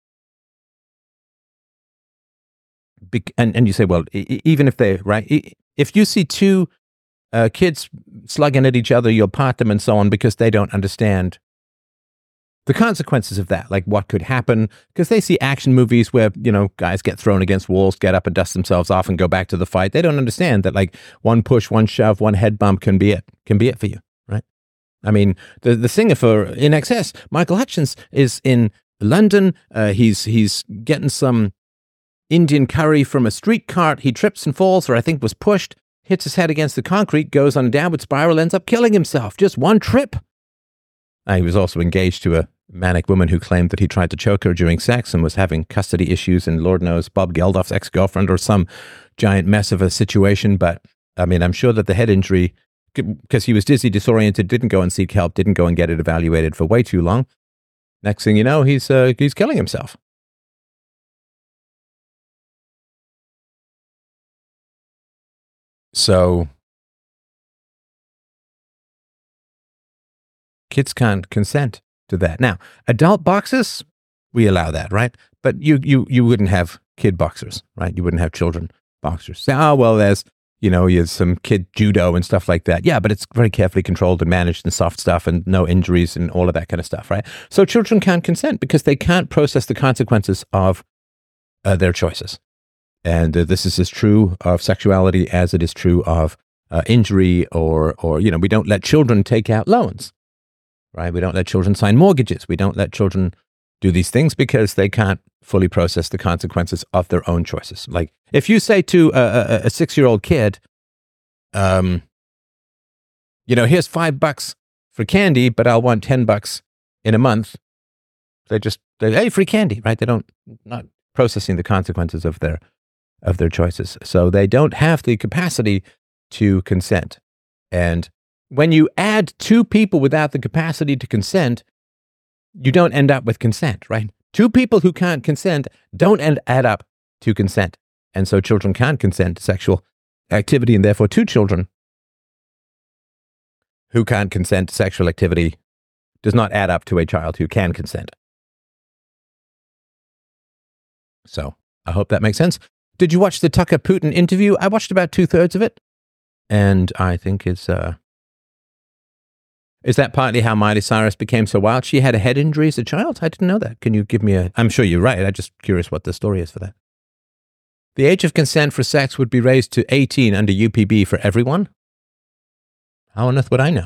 Be- and, and you say, well, e- even if they, right, e- if you see two uh, kids slugging at each other, you'll part them and so on because they don't understand the consequences of that, like what could happen, because they see action movies where, you know, guys get thrown against walls, get up and dust themselves off and go back to the fight. They don't understand that, like, one push, one shove, one head bump can be it, can be it for you, right? I mean, the, the singer for I N X S, Michael Hutchence, is in London. Uh, he's, he's getting some Indian curry from a street cart. He trips and falls, or I think was pushed, hits his head against the concrete, goes on a downward spiral, ends up killing himself. Just one trip. Uh, he was also engaged to a manic woman who claimed that he tried to choke her during sex and was having custody issues, and Lord knows Bob Geldof's ex-girlfriend or some giant mess of a situation. But I mean, I'm sure that the head injury, because he was dizzy, disoriented, didn't go and seek help, didn't go and get it evaluated for way too long. Next thing you know, he's uh, he's killing himself. So kids can't consent to that. Now, adult boxers, we allow that, right? But you you you wouldn't have kid boxers, right? You wouldn't have children boxers. Say, oh, well, there's, you know, you have some kid judo and stuff like that. Yeah, but it's very carefully controlled and managed and soft stuff and no injuries and all of that kind of stuff, right? So children can't consent because they can't process the consequences of uh, their choices. And uh, this is as true of sexuality as it is true of uh, injury or, or, you know, we don't let children take out loans, right? We don't let children sign mortgages. We don't let children do these things because they can't fully process the consequences of their own choices. Like if you say to a, a, a six-year-old kid, um, you know, here's five bucks for candy, but I'll want ten bucks in a month. They just, they, hey, free candy, right? They don't, not processing the consequences of their, of their choices. So they don't have the capacity to consent. And when you add two people without the capacity to consent, you don't end up with consent, right? Two people who can't consent don't end, add up to consent. And so children can't consent to sexual activity, and therefore two children who can't consent to sexual activity does not add up to a child who can consent. So I hope that makes sense. Did you watch the Tucker Putin interview? I watched about two-thirds of it, and I think it's... Uh, Is that partly how Miley Cyrus became so wild? She had a head injury as a child? I didn't know that. Can you give me a... I'm sure you're right. I'm just curious what the story is for that. The age of consent for sex would be raised to eighteen under U P B for everyone? How on earth would I know?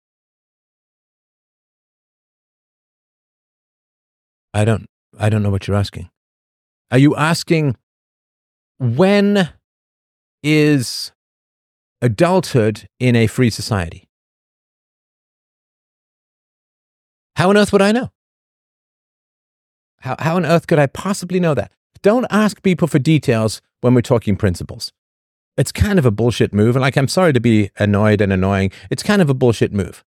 I don't... I don't know what you're asking. Are you asking when is adulthood in a free society? How on earth would I know? How, how on earth could I possibly know that? Don't ask people for details when we're talking principles. It's kind of a bullshit move. And like, I'm sorry to be annoyed and annoying. It's kind of a bullshit move.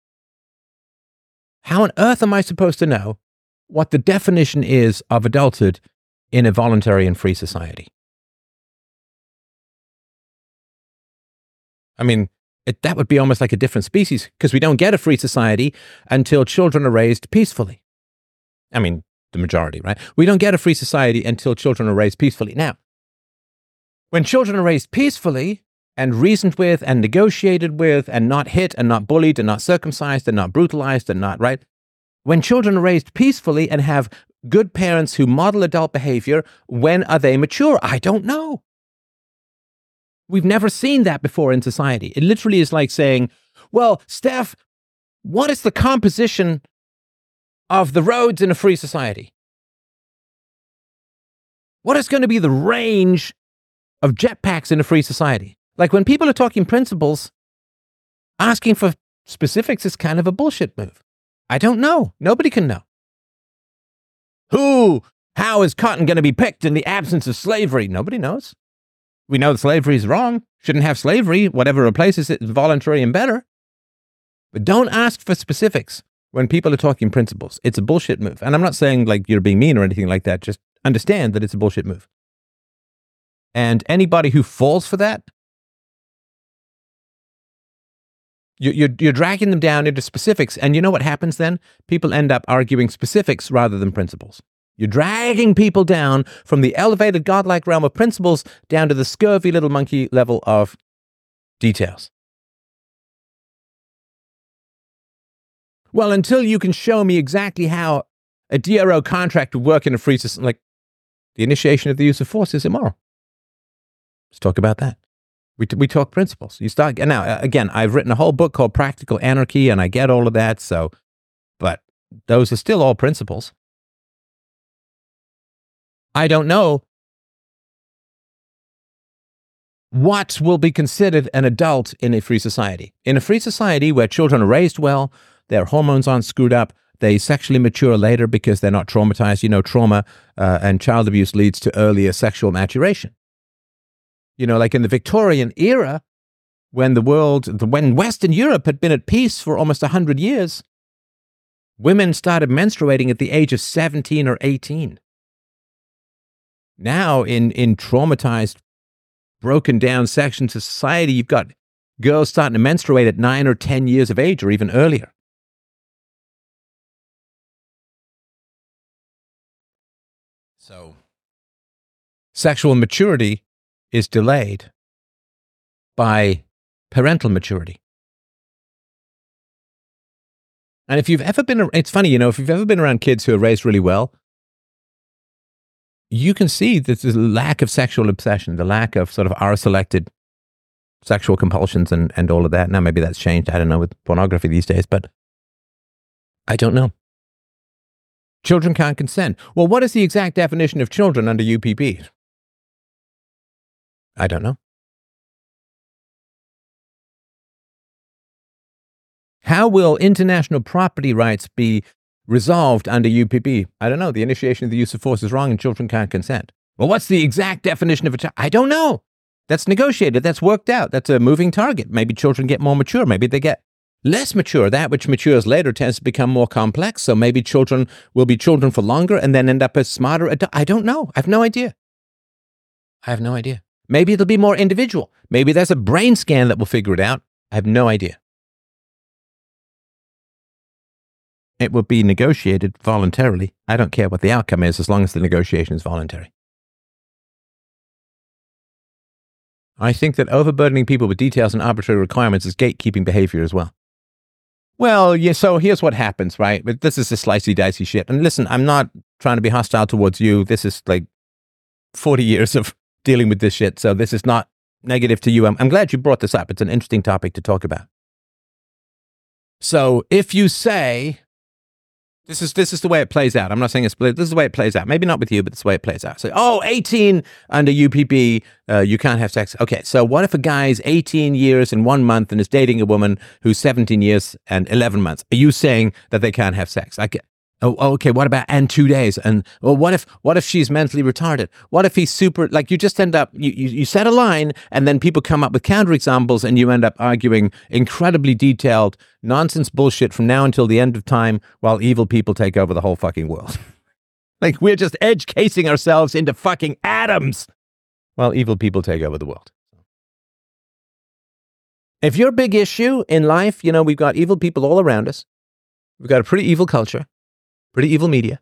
How on earth am I supposed to know what the definition is of adulthood in a voluntary and free society? I mean, It, that would be almost like a different species because we don't get a free society until children are raised peacefully. I mean, the majority, right? We don't get a free society until children are raised peacefully. Now, when children are raised peacefully and reasoned with and negotiated with and not hit and not bullied and not circumcised and not brutalized and not, right? When children are raised peacefully and have good parents who model adult behavior, when are they mature? I don't know. We've never seen that before in society. It literally is like saying, well, Steph, what is the composition of the roads in a free society? What is going to be the range of jetpacks in a free society? Like when people are talking principles, asking for specifics is kind of a bullshit move. I don't know. Nobody can know. Who, how is cotton going to be picked in the absence of slavery? Nobody knows. We know that slavery is wrong. Shouldn't have slavery. Whatever replaces it is voluntary and better. But don't ask for specifics when people are talking principles. It's a bullshit move. And I'm not saying like you're being mean or anything like that. Just understand that it's a bullshit move. And anybody who falls for that, you're, you're dragging them down into specifics. And you know what happens then? People end up arguing specifics rather than principles. You're dragging people down from the elevated godlike realm of principles down to the scurvy little monkey level of details. Well, until you can show me exactly how a D R O contract would work in a free system, like the initiation of the use of force is immoral. Let's talk about that. We, t- we talk principles. You start, now, again, I've written a whole book called Practical Anarchy, and I get all of that, so, but those are still all principles. I don't know what will be considered an adult in a free society. In a free society where children are raised well, their hormones aren't screwed up, they sexually mature later because they're not traumatized. You know, trauma uh, and child abuse leads to earlier sexual maturation. You know, like in the Victorian era, when the world, when Western Europe had been at peace for almost one hundred years, women started menstruating at the age of seventeen or eighteen. Now, in, in traumatized, broken down sections of society, you've got girls starting to menstruate at nine or ten years of age or even earlier. So, sexual maturity is delayed by parental maturity. And if you've ever been, it's funny, you know, if you've ever been around kids who are raised really well, you can see that the lack of sexual obsession, the lack of sort of R-selected sexual compulsions and, and all of that. Now, maybe that's changed. I don't know with pornography these days, but I don't know. Children can't consent. Well, what is the exact definition of children under U P P? I don't know. How will international property rights be resolved under U P P? I don't know. The initiation of the use of force is wrong and children can't consent. Well, what's the exact definition of a child? I don't know. That's negotiated. That's worked out. That's a moving target. Maybe children get more mature. Maybe they get less mature. That which matures later tends to become more complex. So maybe children will be children for longer and then end up as smarter adults. I don't know. I have no idea. I have no idea. Maybe it'll be more individual. Maybe there's a brain scan that will figure it out. I have no idea. It will be negotiated voluntarily. I don't care what the outcome is as long as the negotiation is voluntary. I think that overburdening people with details and arbitrary requirements is gatekeeping behavior as well. Well, yeah, so here's what happens, right? But this is a slicey, dicey shit. And listen, I'm not trying to be hostile towards you. This is like forty years of dealing with this shit. So this is not negative to you. I'm, I'm glad you brought this up. It's an interesting topic to talk about. So if you say, This is this is the way it plays out. I'm not saying it's, this is the way it plays out. Maybe not with you, but it's the way it plays out. So, oh, eighteen under U P P, uh, you can't have sex. Okay, so what if a guy's eighteen years and one month and is dating a woman who's seventeen years and eleven months? Are you saying that they can't have sex? I get, oh, okay, what about, and two days? And, well, what if, what if she's mentally retarded? What if he's super, like you just end up, you, you, you set a line and then people come up with counterexamples and you end up arguing incredibly detailed nonsense bullshit from now until the end of time while evil people take over the whole fucking world. Like we're just edge casing ourselves into fucking atoms while evil people take over the world. If your big issue in life, you know, we've got evil people all around us. We've got a pretty evil culture. Pretty evil media.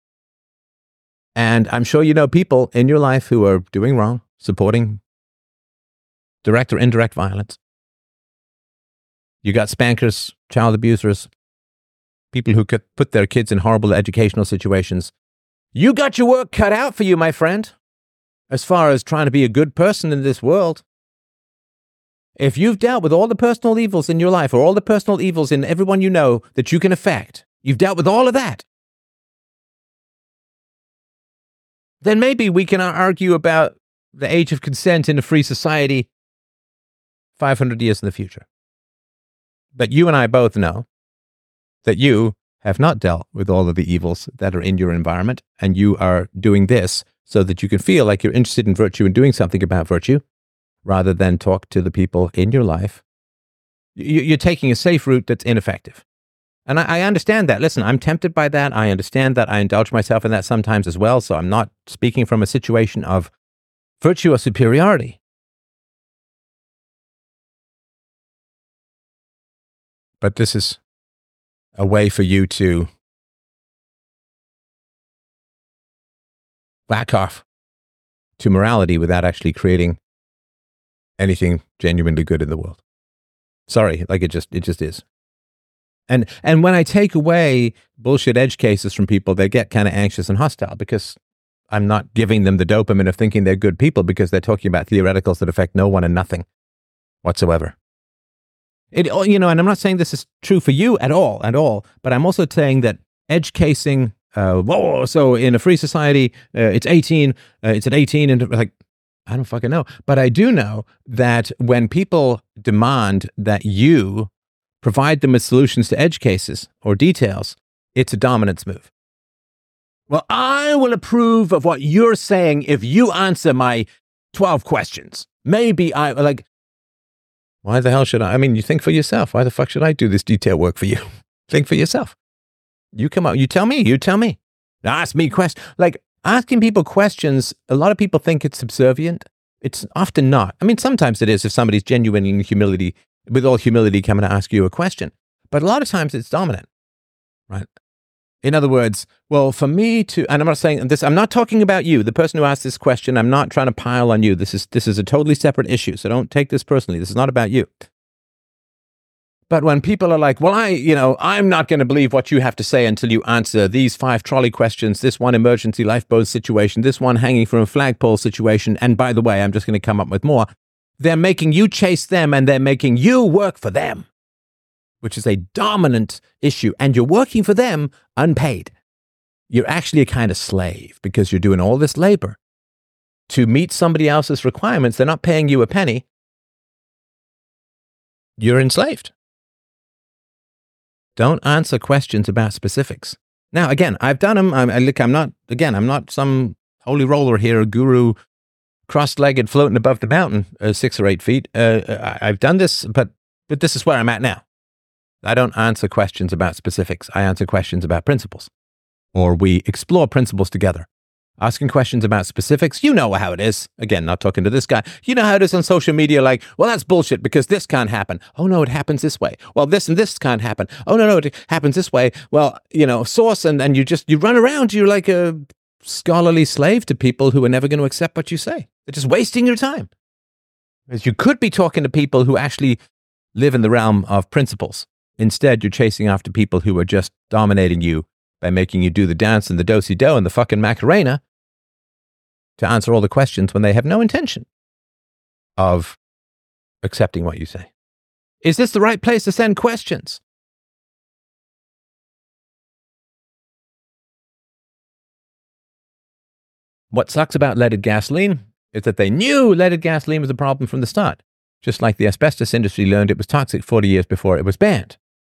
And I'm sure you know people in your life who are doing wrong, supporting direct or indirect violence. You got spankers, child abusers, people who could put their kids in horrible educational situations. You got your work cut out for you, my friend, as far as trying to be a good person in this world. If you've dealt with all the personal evils in your life or all the personal evils in everyone you know that you can affect, you've dealt with all of that, then maybe we can argue about the age of consent in a free society five hundred years in the future. But you and I both know that you have not dealt with all of the evils that are in your environment, and you are doing this so that you can feel like you're interested in virtue and doing something about virtue, rather than talk to the people in your life. You're taking a safe route that's ineffective. And I, I understand that. Listen, I'm tempted by that. I understand that. I indulge myself in that sometimes as well. So I'm not speaking from a situation of virtue or superiority. But this is a way for you to back off to morality without actually creating anything genuinely good in the world. Sorry, like it just it just is. And and when I take away bullshit edge cases from people, they get kind of anxious and hostile because I'm not giving them the dopamine of thinking they're good people because they're talking about theoreticals that affect no one and nothing whatsoever. It, you know, and I'm not saying this is true for you at all, at all, but I'm also saying that edge casing, uh, whoa, so in a free society, uh, it's eighteen, uh, it's at eighteen, and like, I don't fucking know. But I do know that when people demand that you provide them with solutions to edge cases or details, it's a dominance move. Well, I will approve of what you're saying if you answer my twelve questions. Maybe I, like, why the hell should I? I mean, you think for yourself. Why the fuck should I do this detail work for you? Think for yourself. You come up, you tell me, you tell me. Ask me questions. Like, asking people questions, a lot of people think it's subservient. It's often not. I mean, sometimes it is if somebody's genuine in humility, with all humility coming to ask you a question. But a lot of times it's dominant, right? In other words, well, for me to, and I'm not saying this, I'm not talking about you, the person who asked this question. I'm not trying to pile on you. This is this is a totally separate issue. So don't take this personally. This is not about you. But when people are like, well, I, you know, I'm not going to believe what you have to say until you answer these five trolley questions, this one emergency lifeboat situation, this one hanging from a flagpole situation, and by the way, I'm just going to come up with more. They're making you chase them and they're making you work for them, which is a dominant issue. And you're working for them unpaid. You're actually a kind of slave because you're doing all this labor to meet somebody else's requirements. They're not paying you a penny. You're enslaved. Don't answer questions about specifics. Now, again, I've done them. I'm, I, look, I'm not, again, I'm not some holy roller here, a guru, cross-legged, floating above the mountain, uh, six or eight feet. Uh, I, I've done this, but but this is where I'm at now. I don't answer questions about specifics. I answer questions about principles. Or we explore principles together. Asking questions about specifics, you know how it is. Again, not talking to this guy. You know how it is on social media, like, well, that's bullshit because this can't happen. Oh, no, it happens this way. Well, this and this can't happen. Oh, no, no, it happens this way. Well, you know, source, and, and you just, you run around, you're like a scholarly slave to people who are never going to accept what you say. They're just wasting your time. Because you could be talking to people who actually live in the realm of principles. Instead, you're chasing after people who are just dominating you by making you do the dance and the do-si-do and the fucking Macarena to answer all the questions when they have no intention of accepting what you say. Is this the right place to send questions? What sucks about leaded gasoline is that they knew leaded gasoline was a problem from the start, just like the asbestos industry learned it was toxic forty years before it was banned.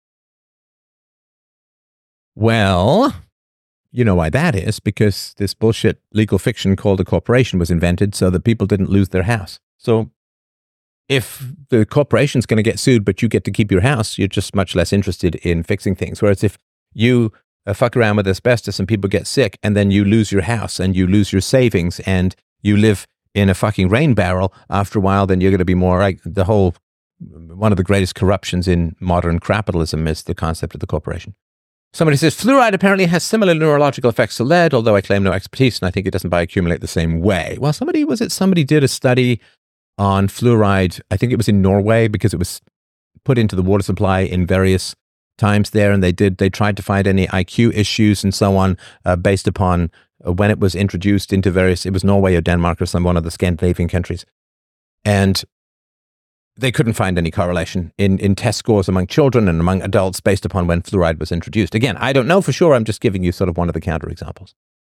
Well, you know why that is, because this bullshit legal fiction called a corporation was invented so that people didn't lose their house. So if the corporation's going to get sued, but you get to keep your house, you're just much less interested in fixing things. Whereas if you uh, fuck around with asbestos and people get sick and then you lose your house and you lose your savings and you live in a fucking rain barrel, after a while, then you're going to be more like the whole, one of the greatest corruptions in modern capitalism is the concept of the corporation. Somebody says, fluoride apparently has similar neurological effects to lead, although I claim no expertise, and I think it doesn't bioaccumulate the same way. Well, somebody, was it somebody did a study on fluoride, I think it was in Norway, because it was put into the water supply in various times there, and they did, they tried to find any I Q issues and so on, uh, based upon uh, when it was introduced into various, it was Norway or Denmark or some one of the Scandinavian countries. And they couldn't find any correlation in, in test scores among children and among adults based upon when fluoride was introduced. Again, I don't know for sure. I'm just giving you sort of one of the counterexamples.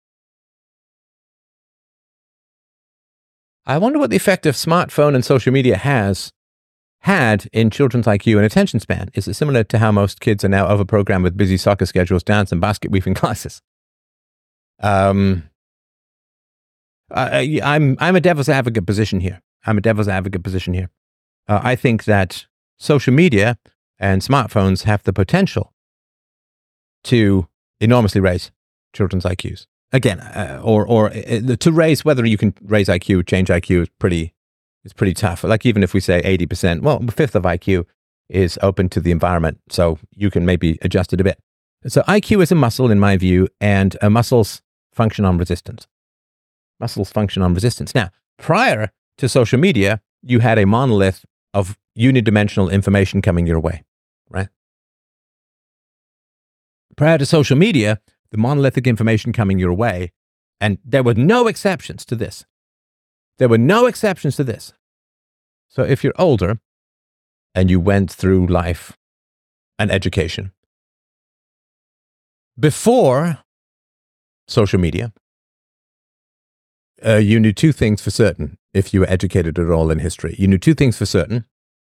I wonder what the effect of smartphone and social media has had in children's I Q and attention span. Is it similar to how most kids are now overprogrammed with busy soccer schedules, dance and basket weaving classes? Um, I, I'm I'm a devil's advocate position here. I'm a devil's advocate position here. Uh, I think that social media and smartphones have the potential to enormously raise children's I Qs. Again, uh, or or uh, to raise, whether you can raise I Q, change I Q is pretty, it's pretty tough. Like even if we say eighty percent, well, a fifth of I Q is open to the environment, so you can maybe adjust it a bit. So I Q is a muscle in my view, and uh, muscles function on resistance. Muscles function on resistance. Now, prior to social media, you had a monolith of unidimensional information coming your way, right? Prior to social media, the monolithic information coming your way, and there were no exceptions to this. There were no exceptions to this. So if you're older and you went through life and education before social media, uh, you knew two things for certain. If you were educated at all in history, you knew two things for certain.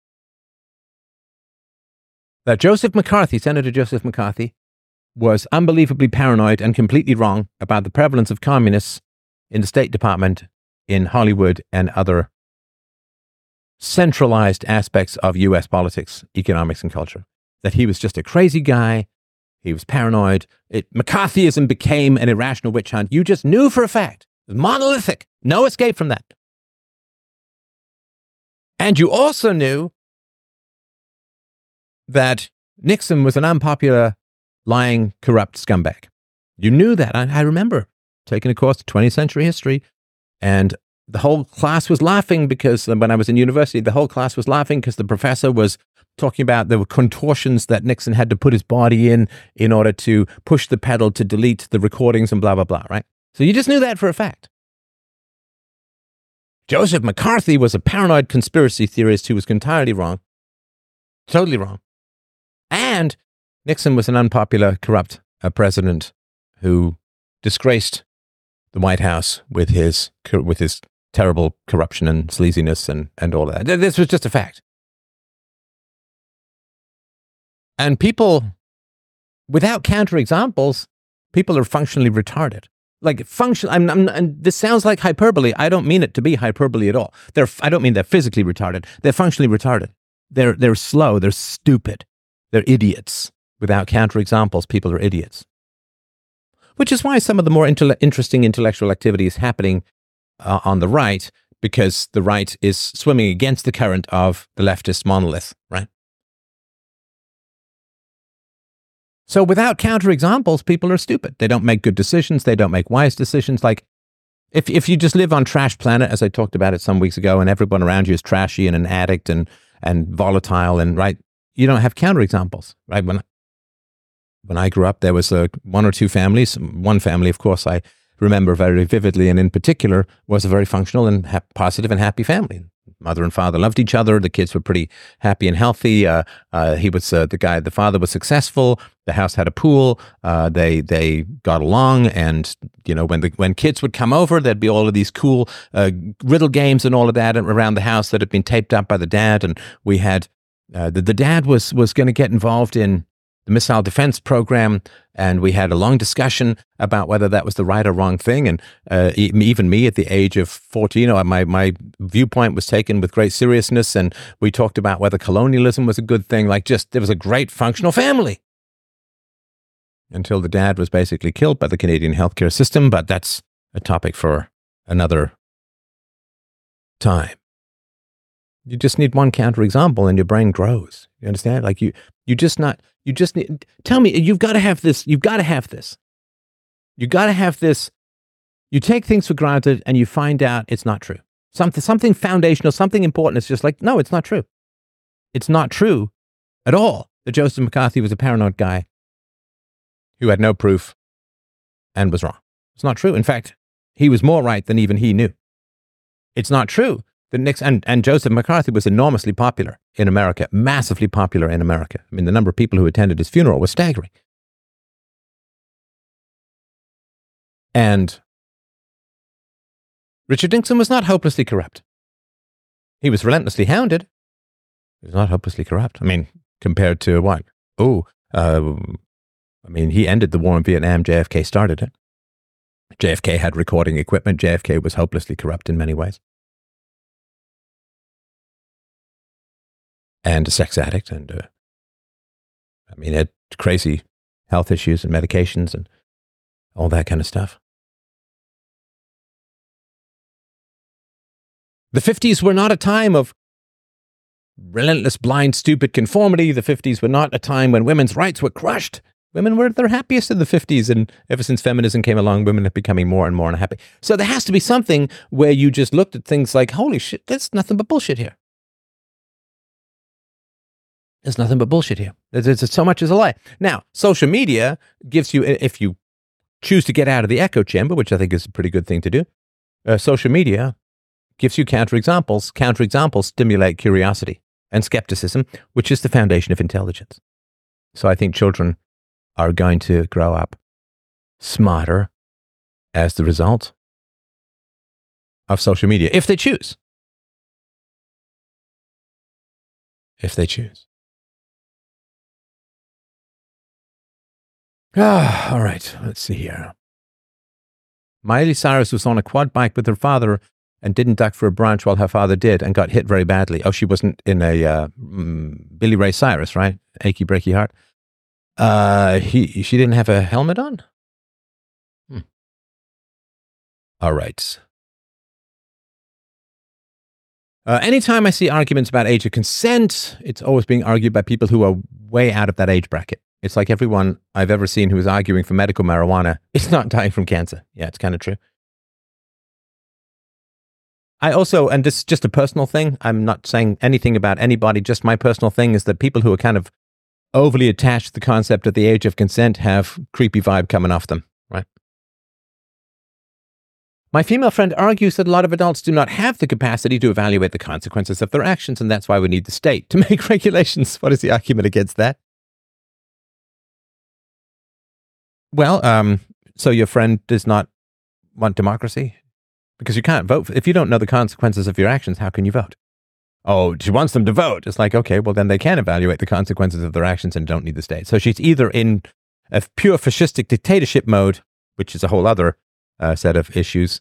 That Joseph McCarthy, Senator Joseph McCarthy, was unbelievably paranoid and completely wrong about the prevalence of communists in the State Department, in Hollywood, and other centralized aspects of U S politics, economics, and culture. That he was just a crazy guy. He was paranoid. It, McCarthyism became an irrational witch hunt. You just knew for a fact. It was monolithic. No escape from that. And you also knew that Nixon was an unpopular lying, corrupt scumbag. You knew that. I, I remember taking a course in twentieth century history, and the whole class was laughing because when I was in university, the whole class was laughing because the professor was talking about there were contortions that Nixon had to put his body in in order to push the pedal to delete the recordings and blah, blah, blah, right? So you just knew that for a fact. Joseph McCarthy was a paranoid conspiracy theorist who was entirely wrong. Totally wrong. And Nixon was an unpopular, corrupt uh, president who disgraced the White House with his with his terrible corruption and sleaziness and, and all that. This was just a fact. And people, without counterexamples, people are functionally retarded. Like function, I'm, I'm, and this sounds like hyperbole. I don't mean it to be hyperbole at all. They're, I don't mean they're physically retarded. They're functionally retarded. They're, they're slow. They're stupid. They're idiots. Without counterexamples, people are idiots. Which is why some of the more intele- interesting intellectual activity is happening uh, on the right, because the right is swimming against the current of the leftist monolith, right? So without counterexamples, people are stupid. They don't make good decisions. They don't make wise decisions. Like if if you just live on trash planet, as I talked about it some weeks ago, and everyone around you is trashy and an addict and and volatile, and right, you don't have counterexamples, right? When when I grew up, there was a, one or two families. One family, of course, I remember very vividly, and in particular, was a very functional and ha- positive and happy family. Mother and father loved each other. The kids were pretty happy and healthy. Uh, uh, he was uh, the guy. The father was successful. The house had a pool. Uh, they they got along, and you know when the when kids would come over, there'd be all of these cool uh, riddle games and all of that around the house that had been taped up by the dad. And we had uh, the the dad was was going to get involved in the missile defense program, and we had a long discussion about whether that was the right or wrong thing. And uh, even me at the age of fourteen, you know, my, my viewpoint was taken with great seriousness, and we talked about whether colonialism was a good thing. Like just, there was a great functional family. Until the dad was basically killed by the Canadian healthcare system, but that's a topic for another time. You just need one counterexample and your brain grows. You understand? Like you, you just not, you just need, tell me, you've got to have this, you've got to have this. You got to have this. You take things for granted and you find out it's not true. Something, something foundational, something important. It's just like, no, it's not true. It's not true at all that Joseph McCarthy was a paranoid guy who had no proof and was wrong. It's not true. In fact, he was more right than even he knew. It's not true. The Nixon, and, and Joseph McCarthy was enormously popular in America, massively popular in America. I mean, the number of people who attended his funeral was staggering. And Richard Nixon was not hopelessly corrupt. He was relentlessly hounded. He was not hopelessly corrupt. I mean, compared to what? Oh, uh, I mean, he ended the war in Vietnam. J F K started it. J F K had recording equipment. J F K was hopelessly corrupt in many ways. And a sex addict, and uh, I mean, had crazy health issues and medications and all that kind of stuff. The fifties were not a time of relentless, blind, stupid conformity. The fifties were not a time when women's rights were crushed. Women were at their happiest in the fifties, and ever since feminism came along, women are becoming more and more unhappy. So there has to be something where you just looked at things like, holy shit, there's nothing but bullshit here. There's nothing but bullshit here. There's, there's so much as a lie. Now, social media gives you, if you choose to get out of the echo chamber, which I think is a pretty good thing to do, uh, social media gives you counterexamples. Counterexamples stimulate curiosity and skepticism, which is the foundation of intelligence. So I think children are going to grow up smarter as the result of social media, if they choose. If they choose. Ah, all right, let's see here. Miley Cyrus was on a quad bike with her father and didn't duck for a branch while her father did and got hit very badly. Oh, she wasn't in a uh, mm, Billy Ray Cyrus, right? Achy breaky heart. Uh, he, she didn't have a helmet on? Hmm. All right. Uh, anytime I see arguments about age of consent, it's always being argued by people who are way out of that age bracket. It's like everyone I've ever seen who is arguing for medical marijuana is not dying from cancer. Yeah, it's kind of true. I also, and this is just a personal thing, I'm not saying anything about anybody, just my personal thing is that people who are kind of overly attached to the concept of the age of consent have creepy vibe coming off them, right? My female friend argues that a lot of adults do not have the capacity to evaluate the consequences of their actions, and that's why we need the state to make regulations. What is the argument against that? Well, um, so your friend does not want democracy? Because you can't vote. If you don't know the consequences of your actions, how can you vote? Oh, she wants them to vote. It's like, okay, well, then they can evaluate the consequences of their actions and don't need the state. So she's either in a pure fascistic dictatorship mode, which is a whole other uh, set of issues.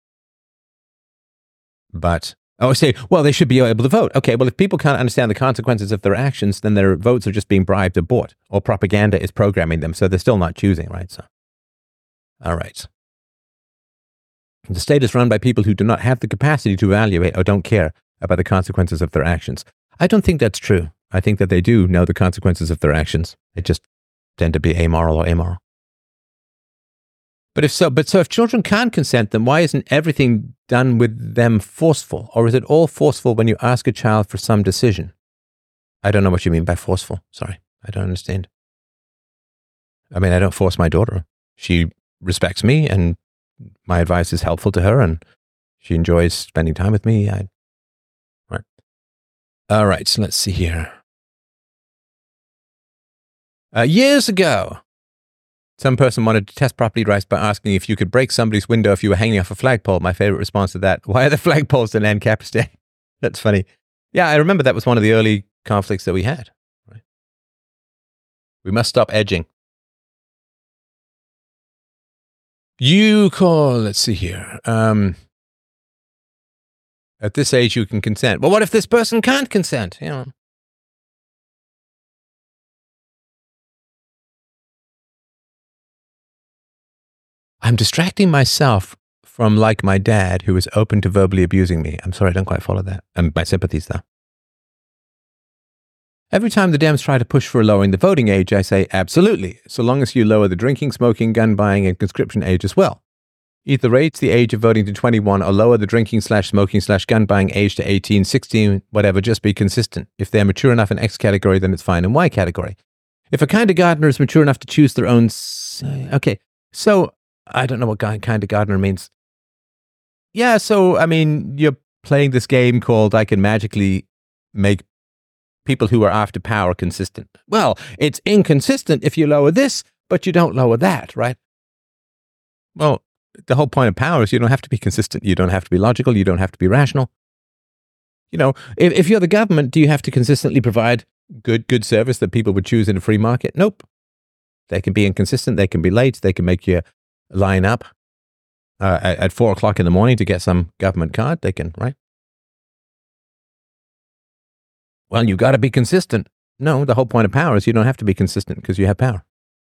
But, oh, say, well, they should be able to vote. Okay, well, if people can't understand the consequences of their actions, then their votes are just being bribed or bought, or propaganda is programming them, so they're still not choosing, right? So, all right. The state is run by people who do not have the capacity to evaluate or don't care about the consequences of their actions. I don't think that's true. I think that they do know the consequences of their actions. They just tend to be amoral or immoral. But if so, but so if children can't consent, then why isn't everything done with them forceful? Or is it all forceful when you ask a child for some decision? I don't know what you mean by forceful. Sorry, I don't understand. I mean, I don't force my daughter. She respects me and my advice is helpful to her and she enjoys spending time with me. I, right. All right, so let's see here. Uh, years ago, some person wanted to test property rights by asking if you could break somebody's window if you were hanging off a flagpole. My favorite response to that, why are the flagpoles in Ancapistan? That's funny. Yeah, I remember that was one of the early conflicts that we had. Right? We must stop edging. You call, let's see here. Um, at this age, you can consent. Well, what if this person can't consent? You know. I'm distracting myself from, like my dad, who is open to verbally abusing me. I'm sorry, I don't quite follow that. And my sympathies, though. Every time the Dems try to push for lowering the voting age, I say, absolutely, so long as you lower the drinking, smoking, gun buying, and conscription age as well. Either raise the age of voting to twenty-one or lower the drinking slash smoking slash gun buying age to eighteen, sixteen, whatever, just be consistent. If they're mature enough in X category, then it's fine in Y category. If a kind of gardener is mature enough to choose their own... S- okay, so I don't know what kind of gardener means. Yeah, so, I mean, you're playing this game called I can magically make people who are after power consistent. Well, it's inconsistent if you lower this, but you don't lower that, right? Well, the whole point of power is you don't have to be consistent. You don't have to be logical. You don't have to be rational. You know, if, if you're the government, do you have to consistently provide good, good service that people would choose in a free market? Nope. They can be inconsistent. They can be late. They can make you line up uh, at, at four o'clock in the morning to get some government card. They can, right? Well, you've got to be consistent. No, the whole point of power is you don't have to be consistent because you have power.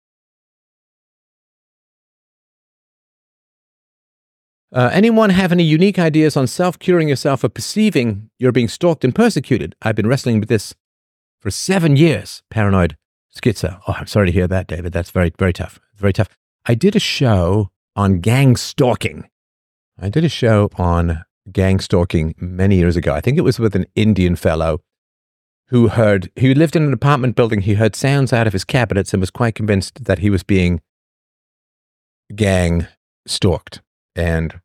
Uh, anyone have any unique ideas on self-curing yourself or perceiving you're being stalked and persecuted? I've been wrestling with this for seven years. Paranoid schizo. Oh, I'm sorry to hear that, David. That's very, very tough. Very tough. I did a show on gang stalking. I did a show on gang stalking many years ago. I think it was with an Indian fellow who heard, he lived in an apartment building. He heard sounds out of his cabinets and was quite convinced that he was being gang stalked. And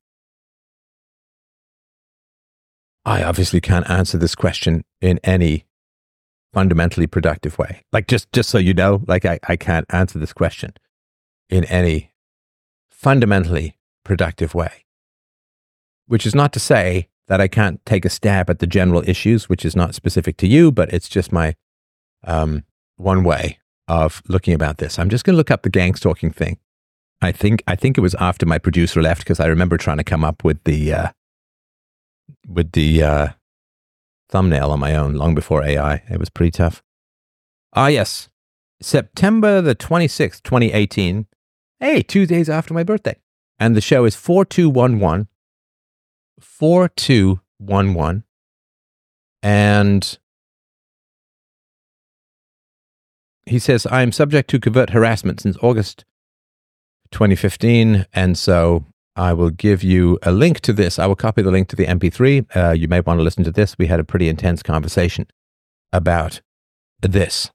I obviously can't answer this question in any fundamentally productive way. Like, just, just so you know, like I, I can't answer this question in any fundamentally productive way. Which is not to say that I can't take a stab at the general issues, which is not specific to you, but it's just my um, one way of looking about this. I'm just going to look up the gang stalking thing. I think I think it was after my producer left because I remember trying to come up with the uh, with the uh, thumbnail on my own long before A I. It was pretty tough. Ah, yes, September the twenty-sixth, twenty eighteen. Hey, two days after my birthday, and the show is four two one one. four two one one, and he says, I'm subject to covert harassment since August twenty fifteen, and so I will give you a link to this. I will copy the link to the M P three. Uh, you may want to listen to this. We had a pretty intense conversation about this.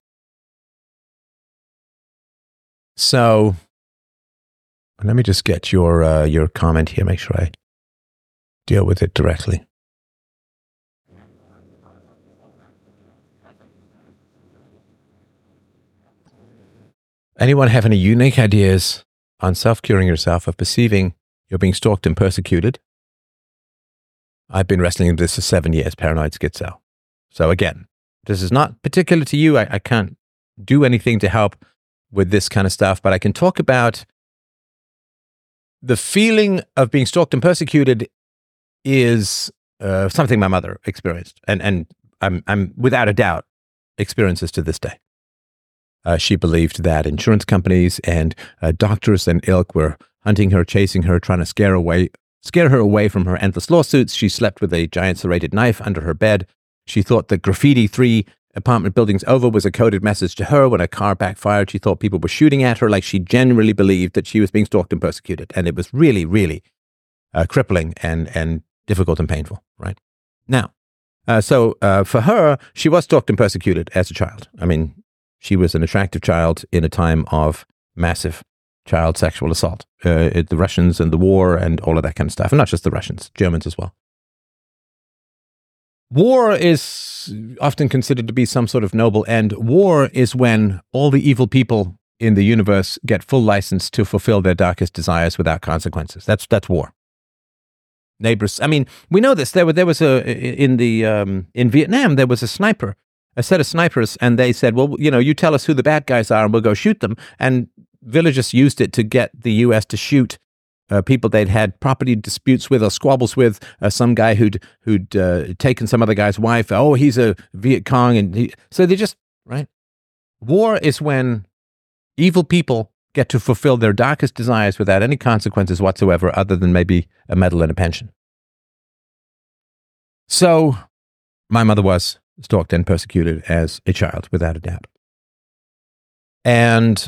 So let me just get your uh, your comment here. Make sure I deal with it directly. Anyone have any unique ideas on self-curing yourself of perceiving you're being stalked and persecuted? I've been wrestling with this for seven years, paranoid schizo. So again, this is not particular to you. I, I can't do anything to help with this kind of stuff, but I can talk about the feeling of being stalked and persecuted is uh, something my mother experienced, and and I'm I'm without a doubt experiences to this day. Uh, she believed that insurance companies and uh, doctors and ilk were hunting her, chasing her, trying to scare away, scare her away from her endless lawsuits. She slept with a giant serrated knife under her bed. She thought the graffiti three apartment buildings over was a coded message to her. When a car backfired, she thought people were shooting at her. Like, she genuinely believed that she was being stalked and persecuted. And it was really, really uh, crippling and, and difficult and painful, right? Now, uh, so uh, for her, she was stalked and persecuted as a child. I mean, she was an attractive child in a time of massive child sexual assault. Uh, it, the Russians and the war and all of that kind of stuff. And not just the Russians, Germans as well. War is often considered to be some sort of noble end. War is when all the evil people in the universe get full license to fulfill their darkest desires without consequences. That's that's war. Neighbors. I mean, we know this. There, were, there was a in the um, in Vietnam. There was a sniper. A set of snipers, and they said, well, you know, you tell us who the bad guys are and we'll go shoot them. And villagers used it to get the U S to shoot uh, people they'd had property disputes with or squabbles with. Uh, some guy who'd who'd uh, taken some other guy's wife. Oh, he's a Viet Cong. And he, so they just, right? War is when evil people get to fulfill their darkest desires without any consequences whatsoever other than maybe a medal and a pension. So my mother was stalked and persecuted as a child, without a doubt. And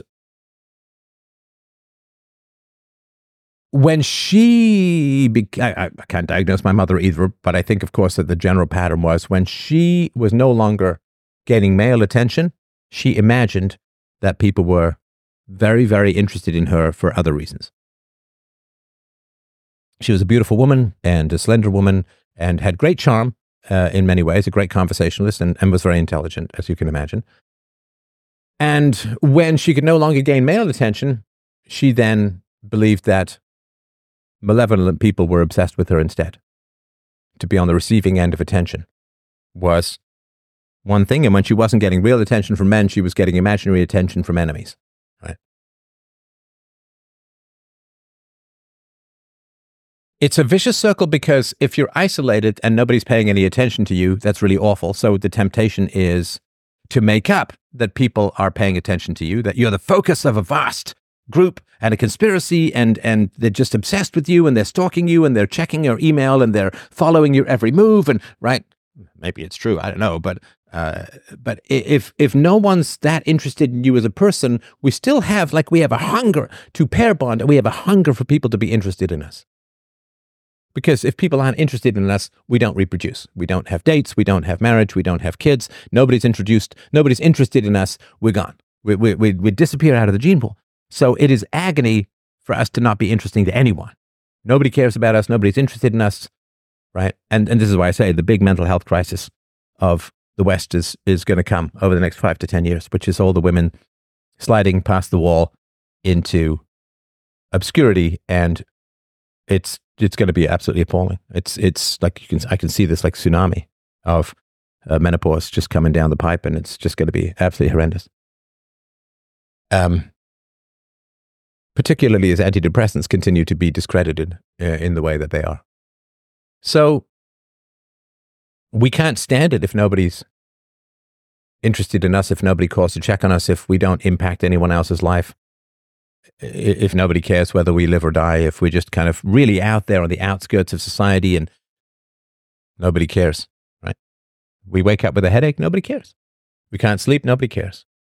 when she, be- I, I can't diagnose my mother either, but I think, of course, that the general pattern was when she was no longer getting male attention, she imagined that people were very, very interested in her for other reasons. She was a beautiful woman and a slender woman and had great charm. Uh, in many ways, a great conversationalist, and, and was very intelligent, as you can imagine. And when she could no longer gain male attention, she then believed that malevolent people were obsessed with her instead. To be on the receiving end of attention was one thing, and when she wasn't getting real attention from men, she was getting imaginary attention from enemies. Right? It's a vicious circle because if you're isolated and nobody's paying any attention to you, that's really awful. So the temptation is to make up that people are paying attention to you, that you're the focus of a vast group and a conspiracy, and, and they're just obsessed with you, and they're stalking you, and they're checking your email, and they're following your every move. And right, maybe it's true, I don't know, but uh, but if if no one's that interested in you as a person, we still have, like, we have a hunger to pair bond, and we have a hunger for people to be interested in us. Because if people aren't interested in us, we don't reproduce. We don't have dates. We don't have marriage. We don't have kids. Nobody's introduced. Nobody's interested in us. We're gone. We, we, we, we disappear out of the gene pool. So it is agony for us to not be interesting to anyone. Nobody cares about us. Nobody's interested in us, right? And and this is why I say the big mental health crisis of the West is, is going to come over the next five to ten years, which is all the women sliding past the wall into obscurity, and it's it's going to be absolutely appalling. It's it's like you can I can see this like tsunami of uh, menopause just coming down the pipe, and it's just going to be absolutely horrendous. Um, particularly as antidepressants continue to be discredited uh, in the way that they are. So we can't stand it if nobody's interested in us, if nobody calls to check on us, if we don't impact anyone else's life. If nobody cares whether we live or die, if we're just kind of really out there on the outskirts of society and nobody cares, right? We wake up with a headache, nobody cares. We can't sleep, nobody cares.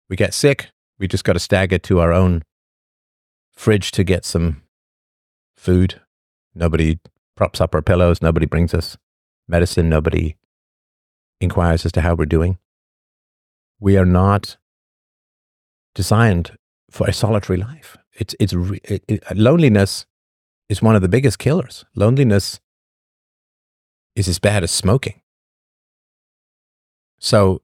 We get sick. We just got to stagger to our own fridge to get some food. Nobody props up our pillows. Nobody brings us medicine. Nobody inquires as to how we're doing. We are not designed for a solitary life. It's it's it, it, loneliness is one of the biggest killers. Loneliness is as bad as smoking. So,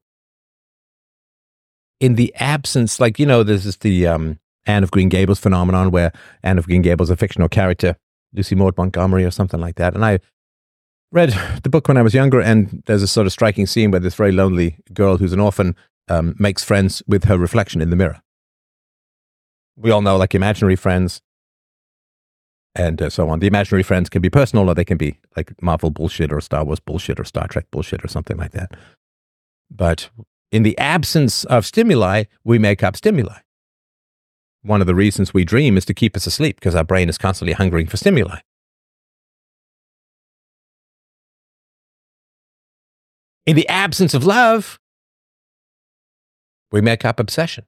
in the absence, like, you know, this is the um, Anne of Green Gables phenomenon, where Anne of Green Gables is a fictional character, Lucy Maud Montgomery or something like that. And I read the book when I was younger, and there's a sort of striking scene where this very lonely girl who's an orphan um, makes friends with her reflection in the mirror. We all know, like, imaginary friends and uh, so on. The imaginary friends can be personal, or they can be like Marvel bullshit or Star Wars bullshit or Star Trek bullshit or something like that. But in the absence of stimuli, we make up stimuli. One of the reasons we dream is to keep us asleep, because our brain is constantly hungering for stimuli. In the absence of love, we make up obsession.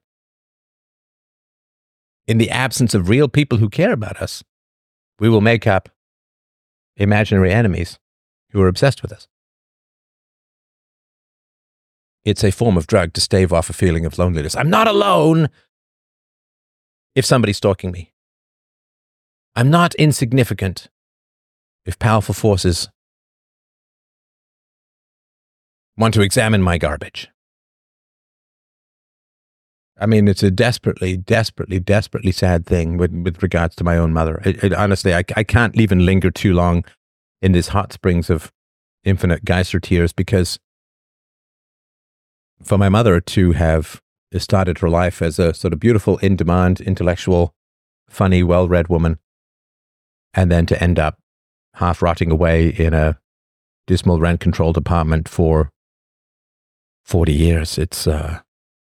In the absence of real people who care about us, we will make up imaginary enemies who are obsessed with us. It's a form of drug to stave off a feeling of loneliness. I'm not alone if somebody's stalking me. I'm not insignificant if powerful forces want to examine my garbage. I mean, it's a desperately, desperately, desperately sad thing with, with regards to my own mother. It, it, honestly, I, I can't even linger too long in this hot springs of infinite geyser tears, because for my mother to have started her life as a sort of beautiful, in-demand, intellectual, funny, well-read woman, and then to end up half rotting away in a dismal rent-controlled apartment for forty years, it's... uh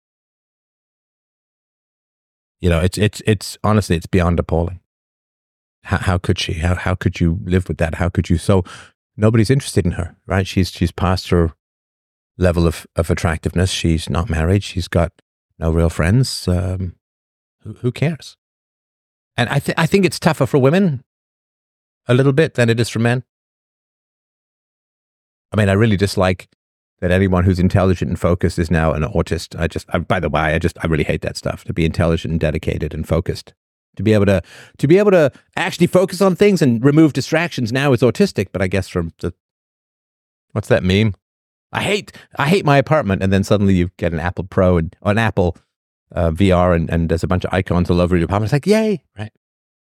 You know, it's, it's, it's, honestly, it's beyond appalling. How, how could she? How, how could you live with that? How could you? So nobody's interested in her, right? She's, she's past her level of, of attractiveness. She's not married. She's got no real friends. Um, who, who cares? And I think, I think it's tougher for women a little bit than it is for men. I mean, I really dislike that anyone who's intelligent and focused is now an autist. I just, I, by the way, I just, I really hate that stuff. To be intelligent and dedicated and focused, to be able to, to be able to actually focus on things and remove distractions now is autistic. But I guess from the, what's that meme? I hate, I hate my apartment, and then suddenly you get an Apple Pro and or an Apple uh, V R, and, and there's a bunch of icons all over your apartment. It's like, yay, right?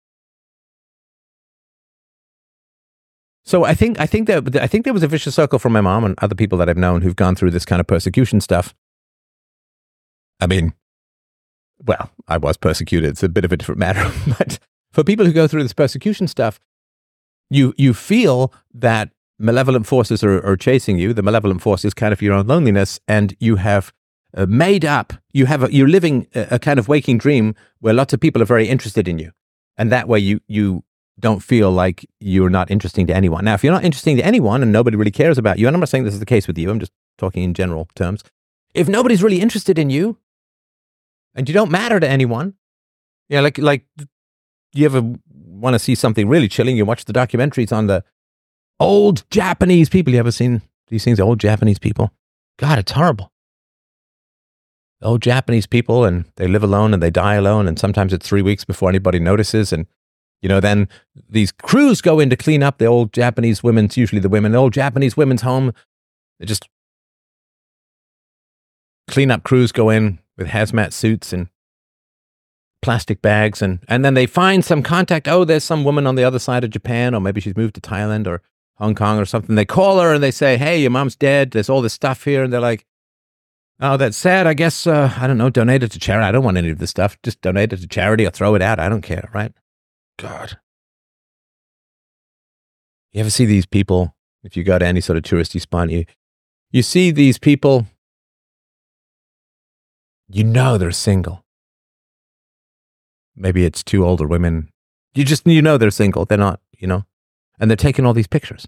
So I think I think that I think there was a vicious circle from my mom and other people that I've known who've gone through this kind of persecution stuff. I mean, well, I was persecuted. It's a bit of a different matter. But for people who go through this persecution stuff, you you feel that malevolent forces are, are chasing you. The malevolent force is kind of your own loneliness, and you have uh, made up. You have a, you're living a, a kind of waking dream where lots of people are very interested in you, and that way you you. don't feel like you're not interesting to anyone. Now, if you're not interesting to anyone and nobody really cares about you, and I'm not saying this is the case with you, I'm just talking in general terms. If nobody's really interested in you and you don't matter to anyone, yeah, like, like you ever want to see something really chilling, you watch the documentaries on the old Japanese people. You ever seen these things, old Japanese people? God, it's horrible. Old Japanese people, and they live alone and they die alone, and sometimes it's three weeks before anybody notices. And you know, then these crews go in to clean up the old Japanese women's, usually the women, the old Japanese women's home. They just clean up crews go in with hazmat suits and plastic bags. And, and then they find some contact. Oh, there's some woman on the other side of Japan, or maybe she's moved to Thailand or Hong Kong or something. They call her and they say, hey, your mom's dead. There's all this stuff here. And they're like, oh, that's sad. I guess, uh, I don't know, donate it to charity. I don't want any of this stuff. Just donate it to charity or throw it out. I don't care, right? God. You ever see these people, if you go to any sort of touristy spot, you, you see these people, you know they're single. Maybe it's two older women. You just, you know they're single. They're not, you know, and they're taking all these pictures.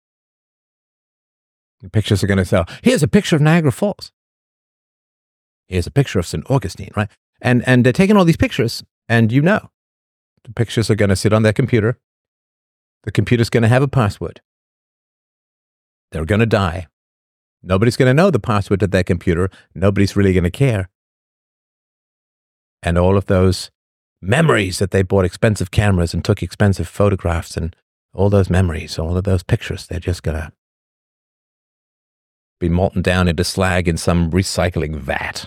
The pictures are going to sell. Here's a picture of Niagara Falls. Here's a picture of Saint Augustine, right? And, and they're taking all these pictures, and you know, the pictures are going to sit on their computer. The computer's going to have a password. They're going to die. Nobody's going to know the password to their computer. Nobody's really going to care. And all of those memories that they bought expensive cameras and took expensive photographs, and all those memories, all of those pictures, they're just going to be molten down into slag in some recycling vat.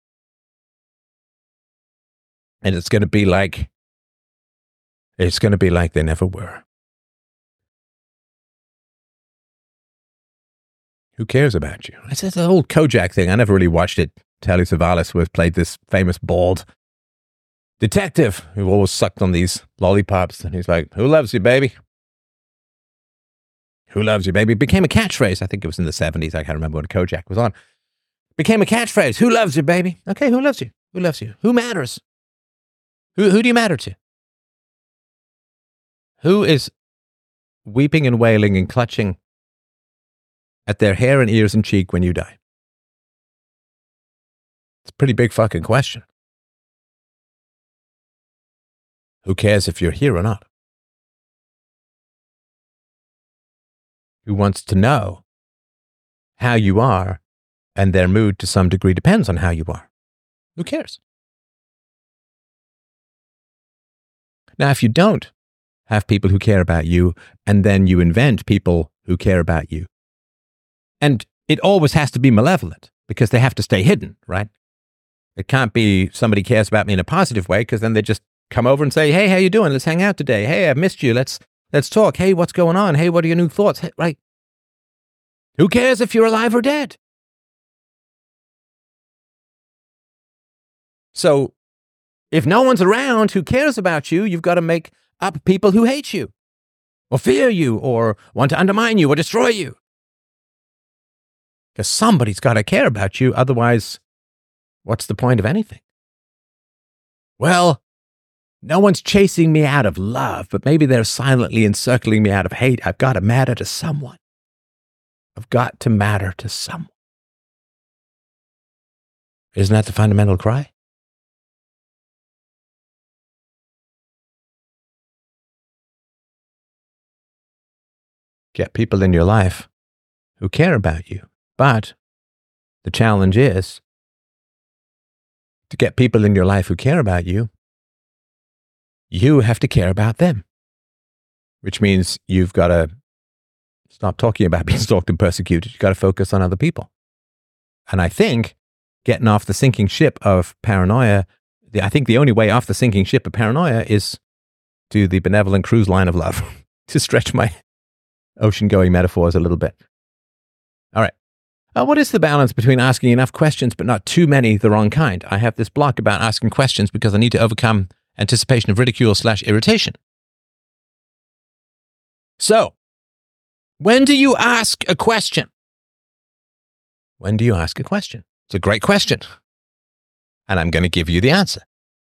And it's going to be like, it's going to be like they never were. Who cares about you? It's the old Kojak thing. I never really watched it. Telly Savalas was played this famous bald detective who always sucked on these lollipops. And he's like, who loves you, baby? Who loves you, baby? It became a catchphrase. I think it was in the seventies. I can't remember when Kojak was on. It became a catchphrase. Who loves you, baby? Okay, who loves you? Who loves you? Who matters? Who, who do you matter to? Who is weeping and wailing and clutching at their hair and ears and cheek when you die? It's a pretty big fucking question. Who cares if you're here or not? Who wants to know how you are, and their mood to some degree depends on how you are? Who cares? Now, if you don't have people who care about you, and then you invent people who care about you, and it always has to be malevolent because they have to stay hidden, right? It can't be somebody cares about me in a positive way, because then they just come over and say, hey, how you doing? Let's hang out today. Hey, I've missed you. Let's let's talk. Hey, what's going on? Hey, what are your new thoughts? Hey, right? Who cares if you're alive or dead? So if no one's around who cares about you, you've got to make up people who hate you or fear you or want to undermine you or destroy you. Because somebody's got to care about you. Otherwise, what's the point of anything? Well, no one's chasing me out of love, but maybe they're silently encircling me out of hate. I've got to matter to someone. I've got to matter to someone. Isn't that the fundamental cry? Get people in your life who care about you. But the challenge is to get people in your life who care about you, you have to care about them, which means you've got to stop talking about being stalked and persecuted. You've got to focus on other people. And I think getting off the sinking ship of paranoia, the, I think the only way off the sinking ship of paranoia is to the benevolent cruise line of love, to stretch my ocean-going metaphors a little bit. All right. Uh, what is the balance between asking enough questions but not too many the wrong kind? I have this block about asking questions because I need to overcome anticipation of ridicule slash irritation. So, when do you ask a question? When do you ask a question? It's a great question. And I'm going to give you the answer.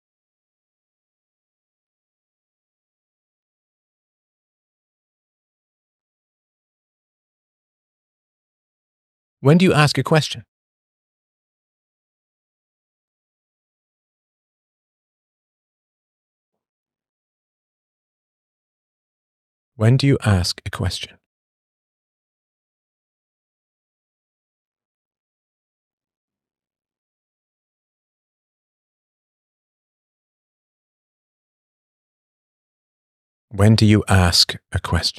When do you ask a question? When do you ask a question? When do you ask a question?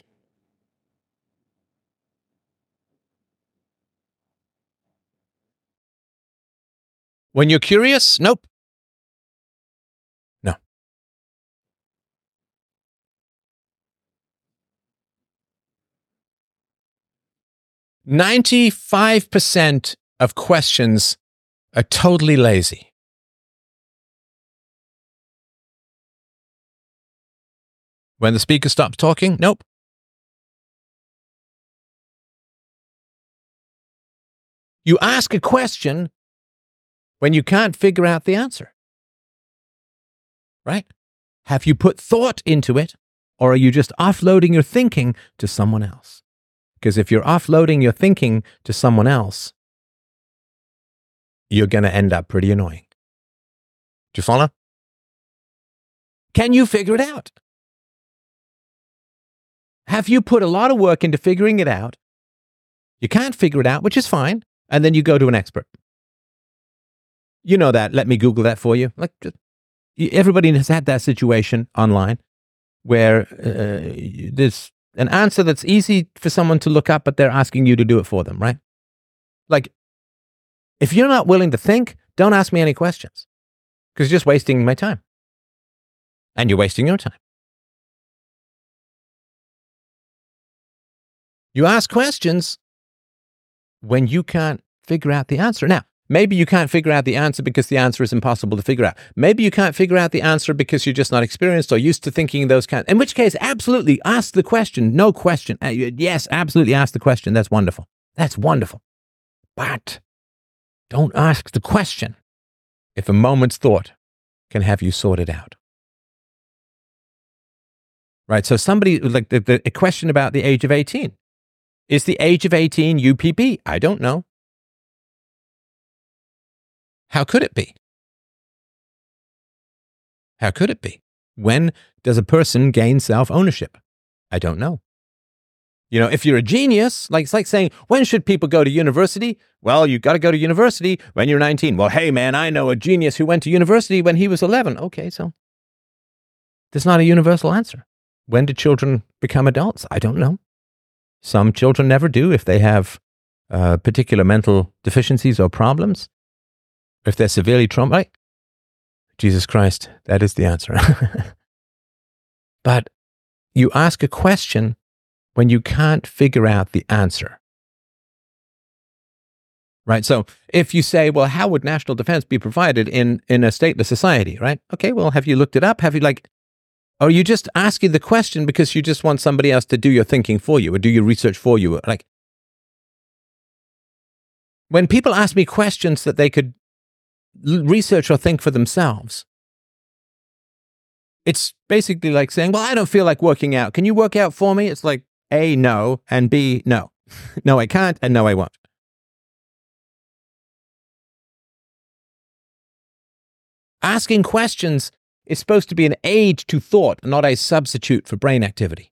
When you're curious? Nope. No. ninety-five percent of questions are totally lazy. When the speaker stops talking? Nope. You ask a question when you can't figure out the answer. Right? Have you put thought into it, or are you just offloading your thinking to someone else? Because if you're offloading your thinking to someone else, you're going to end up pretty annoying. Do you follow? Can you figure it out? Have you put a lot of work into figuring it out? You can't figure it out, which is fine, and then you go to an expert. You know that. Let me Google that for you. Like, everybody has had that situation online where uh, there's an answer that's easy for someone to look up, but they're asking you to do it for them, right? Like, if you're not willing to think, don't ask me any questions, because you're just wasting my time. And you're wasting your time. You ask questions when you can't figure out the answer. Now, maybe you can't figure out the answer because the answer is impossible to figure out. Maybe you can't figure out the answer because you're just not experienced or used to thinking those kinds. In which case, absolutely ask the question. No question. Uh, yes, absolutely ask the question. That's wonderful. That's wonderful. But don't ask the question if a moment's thought can have you sorted out. Right? So somebody, like the, the a question about the age of eighteen. Is the age of eighteen U P B? I don't know. How could it be? How could it be? When does a person gain self-ownership? I don't know. You know, if you're a genius, like it's like saying, when should people go to university? Well, you got to go to university when you're nineteen. Well, hey, man, I know a genius who went to university when he was eleven. Okay, so there's not a universal answer. When do children become adults? I don't know. Some children never do if they have uh, particular mental deficiencies or problems. If they're severely traumatized, Jesus Christ, that is the answer. But you ask a question when you can't figure out the answer. Right? So if you say, well, how would national defense be provided in, in a stateless society, right? Okay, well, have you looked it up? Have you like, or are you just asking the question because you just want somebody else to do your thinking for you or do your research for you? Like, when people ask me questions that they could research or think for themselves, it's basically like saying, well, I don't feel like working out. Can you work out for me? It's like, A, no, and B, no. No, I can't, and no, I won't. Asking questions is supposed to be an aid to thought, not a substitute for brain activity.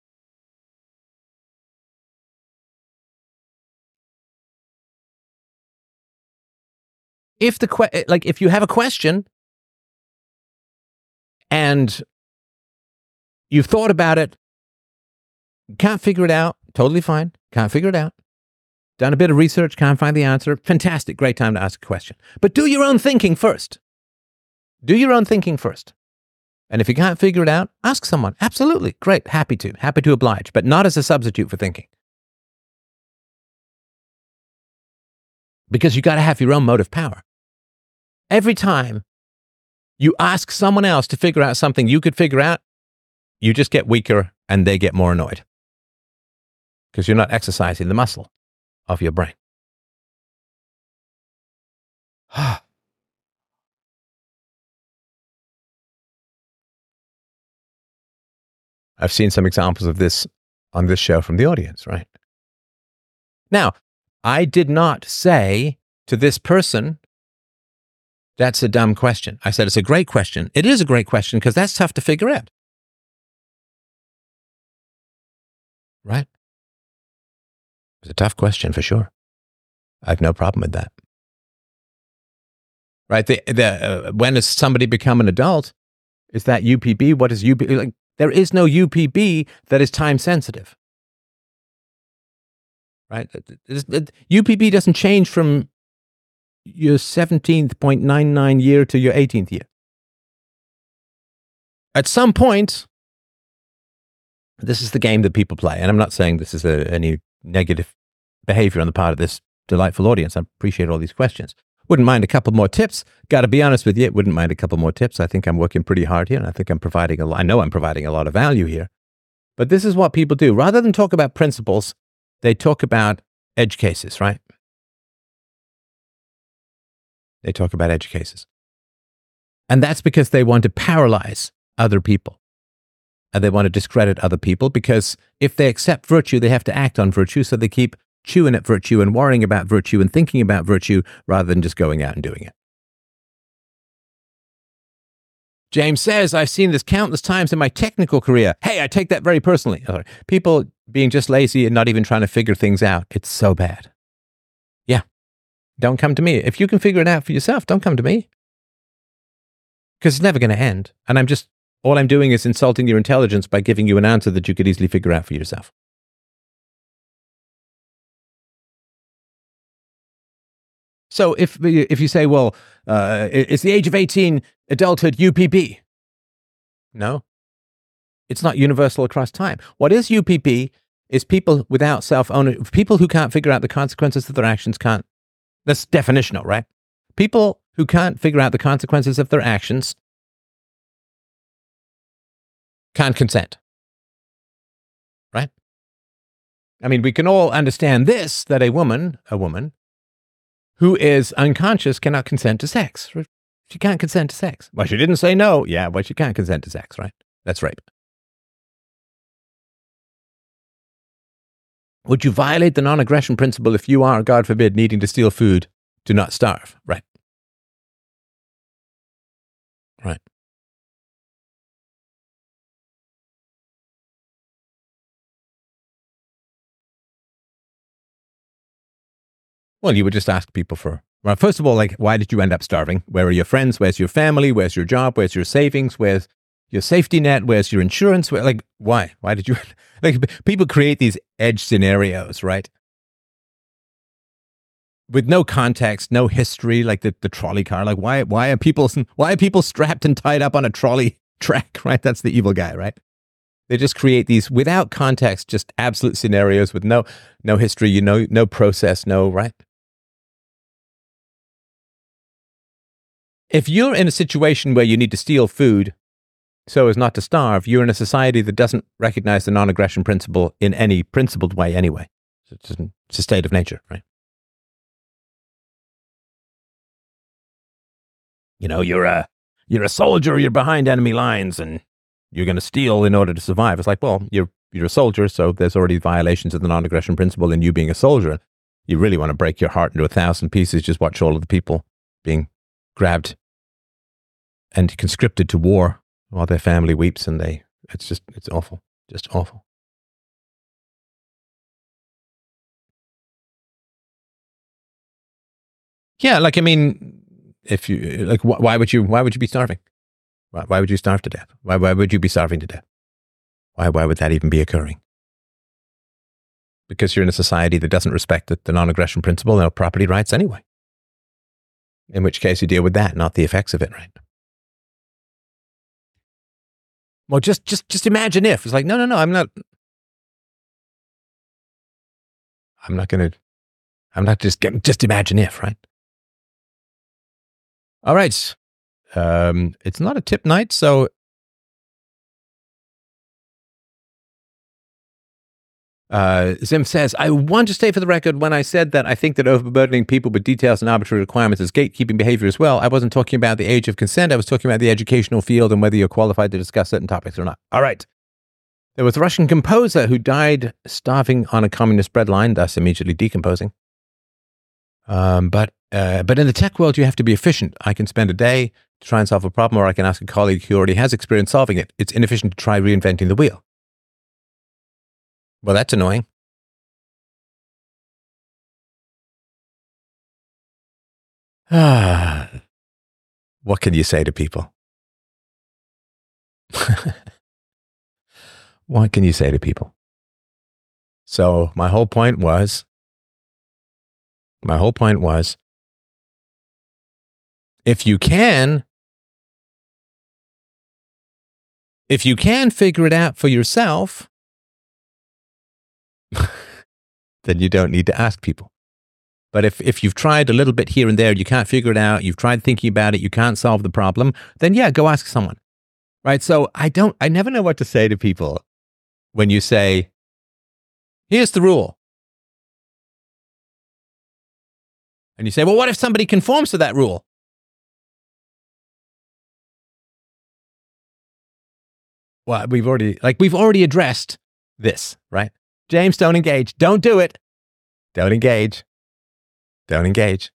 If the que- like if you have a question and you've thought about it, can't figure it out, totally fine, can't figure it out. Done a bit of research, can't find the answer, fantastic, great time to ask a question. But do your own thinking first. Do your own thinking first. And if you can't figure it out, ask someone. Absolutely, great, happy to, happy to oblige, but not as a substitute for thinking. Because you got to have your own motive power. Every time you ask someone else to figure out something you could figure out, you just get weaker and they get more annoyed. Because you're not exercising the muscle of your brain. I've seen some examples of this on this show from the audience, right? Now, I did not say to this person, that's a dumb question. I said, it's a great question. It is a great question because that's tough to figure out. Right? It's a tough question for sure. I have no problem with that. Right? The, the, uh, when does somebody become an adult? Is that U P B? What is U P B? Like, there is no U P B that is time sensitive. Right? U P B doesn't change from your seventeenth point nine nine year to your eighteenth year. At some point, this is the game that people play. And I'm not saying this is a, any negative behavior on the part of this delightful audience. I appreciate all these questions. Wouldn't mind a couple more tips. Got to be honest with you, wouldn't mind a couple more tips. I think I'm working pretty hard here, and I think I'm providing a lot. I know I'm providing a lot of value here. But this is what people do. Rather than talk about principles, they talk about edge cases, right? They talk about edge cases. And that's because they want to paralyze other people. And they want to discredit other people because if they accept virtue, they have to act on virtue. So they keep chewing at virtue and worrying about virtue and thinking about virtue rather than just going out and doing it. James says, I've seen this countless times in my technical career. Hey, I take that very personally. Sorry. People being just lazy and not even trying to figure things out. It's so bad. Yeah. Don't come to me. If you can figure it out for yourself, don't come to me. Because it's never going to end. And I'm just, all I'm doing is insulting your intelligence by giving you an answer that you could easily figure out for yourself. So if if you say, well, uh, it's the age of eighteen, adulthood, U P P. No, it's not universal across time. What is U P P is people without self-ownership, people who can't figure out the consequences of their actions can't. That's definitional, right? People who can't figure out the consequences of their actions can't consent. Right? I mean, we can all understand this, that a woman, a woman, who is unconscious cannot consent to sex. She can't consent to sex. Well, she didn't say no. Yeah, well, she can't consent to sex, right? That's rape. Would you violate the non-aggression principle if you are, God forbid, needing to steal food to not starve? Right. Right. Well, you would just ask people for, well, first of all, like, why did you end up starving? Where are your friends? Where's your family? Where's your job? Where's your savings? Where's your safety net? Where's your insurance? Where, like, why? Why did you, like, people create these edge scenarios, right? With no context, no history, like the, the trolley car. Like, why, why are people, why are people strapped and tied up on a trolley track, right? That's the evil guy, right? They just create these without context, just absolute scenarios with no, no history, you know, no process, no, right? If you're in a situation where you need to steal food so as not to starve, you're in a society that doesn't recognize the non-aggression principle in any principled way anyway. It's a state of nature, right? You know, you're a, you're a soldier, you're behind enemy lines, and you're going to steal in order to survive. It's like, well, you're, you're a soldier, so there's already violations of the non-aggression principle in you being a soldier. You really want to break your heart into a thousand pieces, just watch all of the people being grabbed and conscripted to war while their family weeps, and they, it's just, it's awful, just awful. Yeah, like, I mean, if you, like, wh- why would you, why would you be starving? Why, why would you starve to death? Why, why would you be starving to death? Why, why would that even be occurring? Because you're in a society that doesn't respect the, the non-aggression principle, no property rights anyway. In which case you deal with that, not the effects of it, right? Well, just, just, just imagine if. It's like, no, no, no, I'm not, I'm not going to, I'm not just, just imagine if, right? All right. Um, it's not a tip night, so Uh, Zim says, I want to state for the record, when I said that I think that overburdening people with details and arbitrary requirements is gatekeeping behavior as well, I wasn't talking about the age of consent. I was talking about the educational field and whether you're qualified to discuss certain topics or not. All right. There was a Russian composer who died starving on a communist bread line, thus immediately decomposing. Um, but, uh, but in the tech world, you have to be efficient. I can spend a day to try and solve a problem, or I can ask a colleague who already has experience solving it. It's inefficient to try reinventing the wheel. Well, that's annoying. Ah, what can you say to people? What can you say to people? So my whole point was, my whole point was, if you can, if you can figure it out for yourself, then you don't need to ask people. But if, if you've tried a little bit here and there, you can't figure it out, you've tried thinking about it, you can't solve the problem, then yeah, go ask someone. Right? So I don't, I never know what to say to people when you say, here's the rule. And you say, well, what if somebody conforms to that rule? Well, we've already, like, we've already addressed this, right? James, don't engage. Don't do it. Don't engage. Don't engage.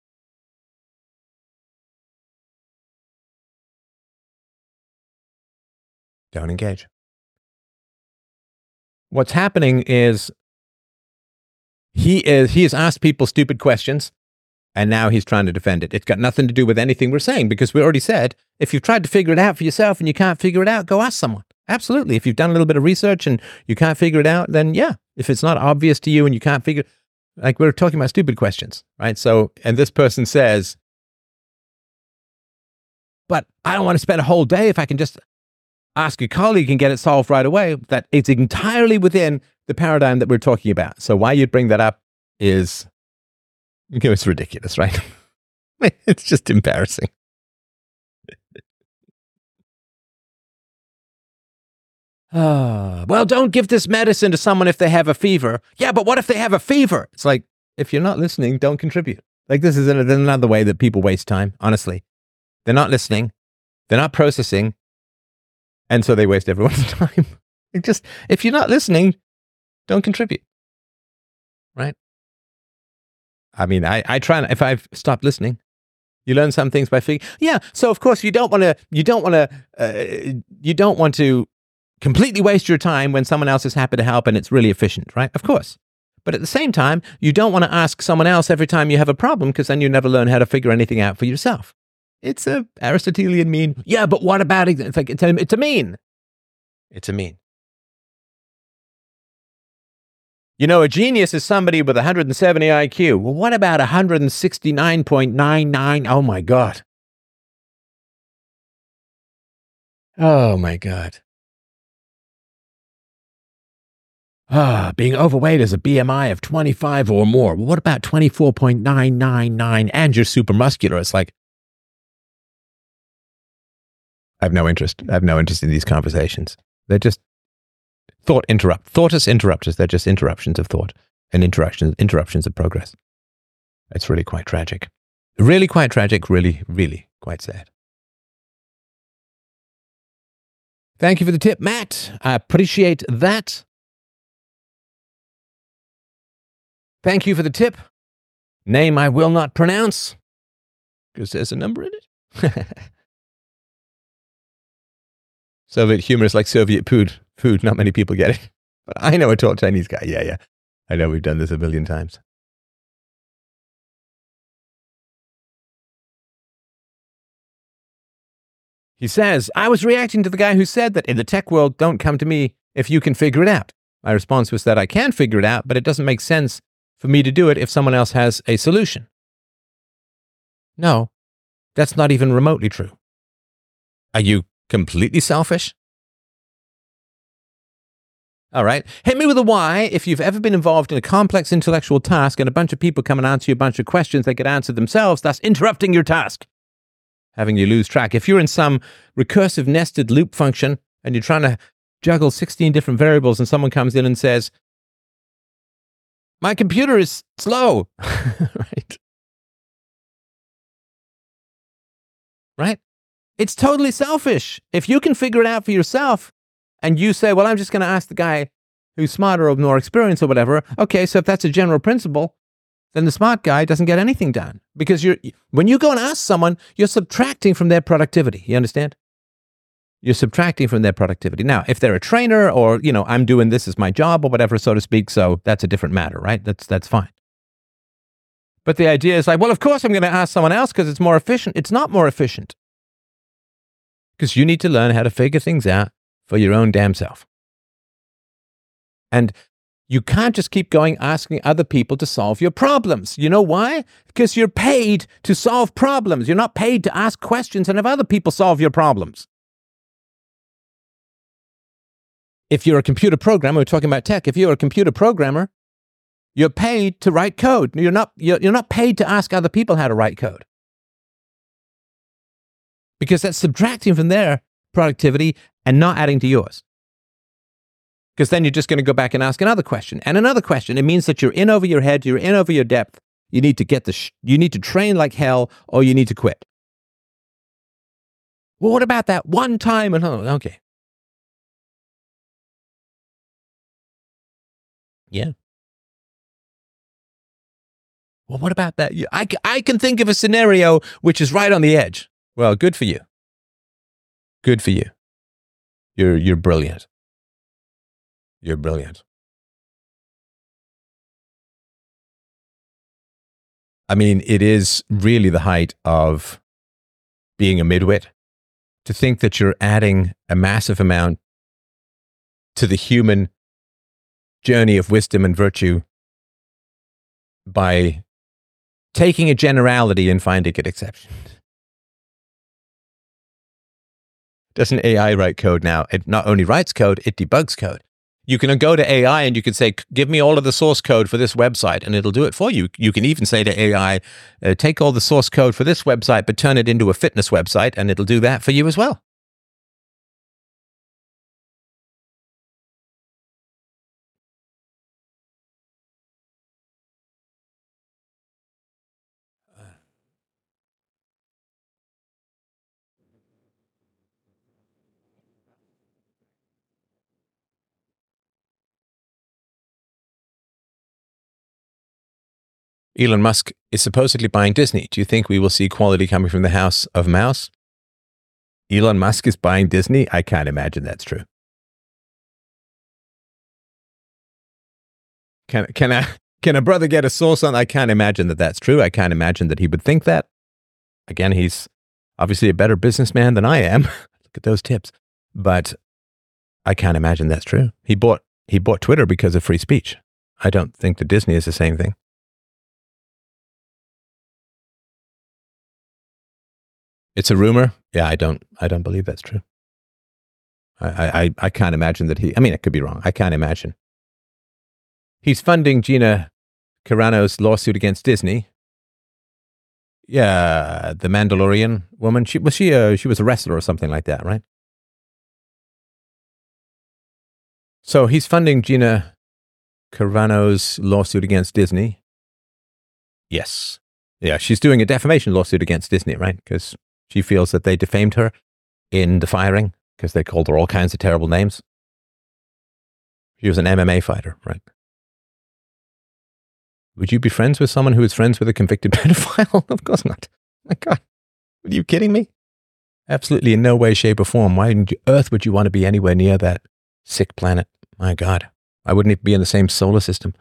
Don't engage. What's happening is he is he has asked people stupid questions, and now he's trying to defend it. It's got nothing to do with anything we're saying, because we already said, if you've tried to figure it out for yourself and you can't figure it out, go ask someone. Absolutely. If you've done a little bit of research and you can't figure it out, then yeah. If it's not obvious to you and you can't figure, like we're talking about stupid questions, right? So, and this person says, but I don't want to spend a whole day if I can just ask a colleague and get it solved right away. That it's entirely within the paradigm that we're talking about. So why you'd bring that up is, you know, it's ridiculous, right? It's just embarrassing. Uh, well, don't give this medicine to someone if they have a fever. Yeah, but what if they have a fever? It's like, if you're not listening, don't contribute. Like, this is another way that people waste time, honestly. They're not listening. They're not processing. And so they waste everyone's time. Like, just, if you're not listening, don't contribute. Right? I mean, I, I try, and if I've stopped listening, you learn some things by figuring. Yeah, so of course you don't want to, you don't want to, uh, you don't want to completely waste your time when someone else is happy to help and it's really efficient, right? Of course. But at the same time, you don't want to ask someone else every time you have a problem, because then you never learn how to figure anything out for yourself. It's a Aristotelian mean. Yeah, but what about it? It's like, it's a, it's a mean. It's a mean. You know, a genius is somebody with one hundred seventy I Q. Well, what about one hundred sixty-nine point nine nine? Oh my God. Oh my God. Ah, being overweight is a B M I of twenty-five or more. Well, what about twenty-four point nine nine nine and you're super muscular? It's like, I have no interest. I have no interest in these conversations. They're just thought interrupt. Thoughtus interruptus. They're just interruptions of thought and interruptions, interruptions of progress. It's really quite tragic. Really quite tragic. Really, really quite sad. Thank you for the tip, Matt. I appreciate that. Thank you for the tip. Name I will not pronounce, because there's a number in it. Soviet humor is like Soviet food. Food, not many people get it. But I know a tall Chinese guy. Yeah, yeah. I know we've done this a million times. He says, I was reacting to the guy who said that in the tech world, don't come to me if you can figure it out. My response was that I can figure it out, but it doesn't make sense for me to do it if someone else has a solution. No, that's not even remotely true. Are you completely selfish? All right. Hit me with a why if you've ever been involved in a complex intellectual task and a bunch of people come and answer you a bunch of questions they could answer themselves, thus interrupting your task, having you lose track. If you're in some recursive nested loop function and you're trying to juggle sixteen different variables and someone comes in and says, my computer is slow, right? Right? It's totally selfish. If you can figure it out for yourself and you say, well, I'm just going to ask the guy who's smarter or more experienced or whatever. Okay, so if that's a general principle, then the smart guy doesn't get anything done. Because you're when you go and ask someone, you're subtracting from their productivity. You understand? You're subtracting from their productivity. Now, if they're a trainer or, you know, I'm doing this as my job or whatever, so to speak, so that's a different matter, right? That's that's fine. But the idea is like, well, of course I'm going to ask someone else because it's more efficient. It's not more efficient. Because you need to learn how to figure things out for your own damn self. And you can't just keep going asking other people to solve your problems. You know why? Because you're paid to solve problems. You're not paid to ask questions and have other people solve your problems. If you're a computer programmer, we're talking about tech. If you're a computer programmer, you're paid to write code. You're not, you're, you're not paid to ask other people how to write code. Because that's subtracting from their productivity and not adding to yours. Because then you're just going to go back and ask another question and another question. It means that you're in over your head, you're in over your depth. You need to get the, sh- you need to train like hell, or you need to quit. Well, what about that one time? And oh, okay. Yeah. Well, what about that? I, I can think of a scenario which is right on the edge. Well, good for you. Good for you. You're, you're brilliant. You're brilliant. I mean, it is really the height of being a midwit to think that you're adding a massive amount to the human journey of wisdom and virtue by taking a generality and finding an exception. Doesn't A I write code now? It not only writes code, it debugs code. You can go to A I and you can say, give me all of the source code for this website, and it'll do it for you. You can even say to A I, uh, take all the source code for this website, but turn it into a fitness website, and it'll do that for you as well. Elon Musk is supposedly buying Disney. Do you think we will see quality coming from the House of Mouse? Elon Musk is buying Disney? I can't imagine that's true. Can, can, I, can a brother get a source on? I can't imagine that that's true. I can't imagine that he would think that. Again, he's obviously a better businessman than I am. Look at those tips. But I can't imagine that's true. He bought, he bought Twitter because of free speech. I don't think that Disney is the same thing. It's a rumor. Yeah, I don't. I don't believe that's true. I, I, I can't imagine that he. I mean, it could be wrong. I can't imagine. He's funding Gina Carano's lawsuit against Disney. Yeah, the Mandalorian woman. She was she. A, she was a wrestler or something like that, right? So he's funding Gina Carano's lawsuit against Disney. Yes. Yeah, she's doing a defamation lawsuit against Disney, right? Because she feels that they defamed her in the firing because they called her all kinds of terrible names. She was an M M A fighter, right? Would you be friends with someone who is friends with a convicted pedophile? Of course not. My God. Are you kidding me? Absolutely in no way, shape, or form. Why on earth would you want to be anywhere near that sick planet? My God. I wouldn't even be in the same solar system.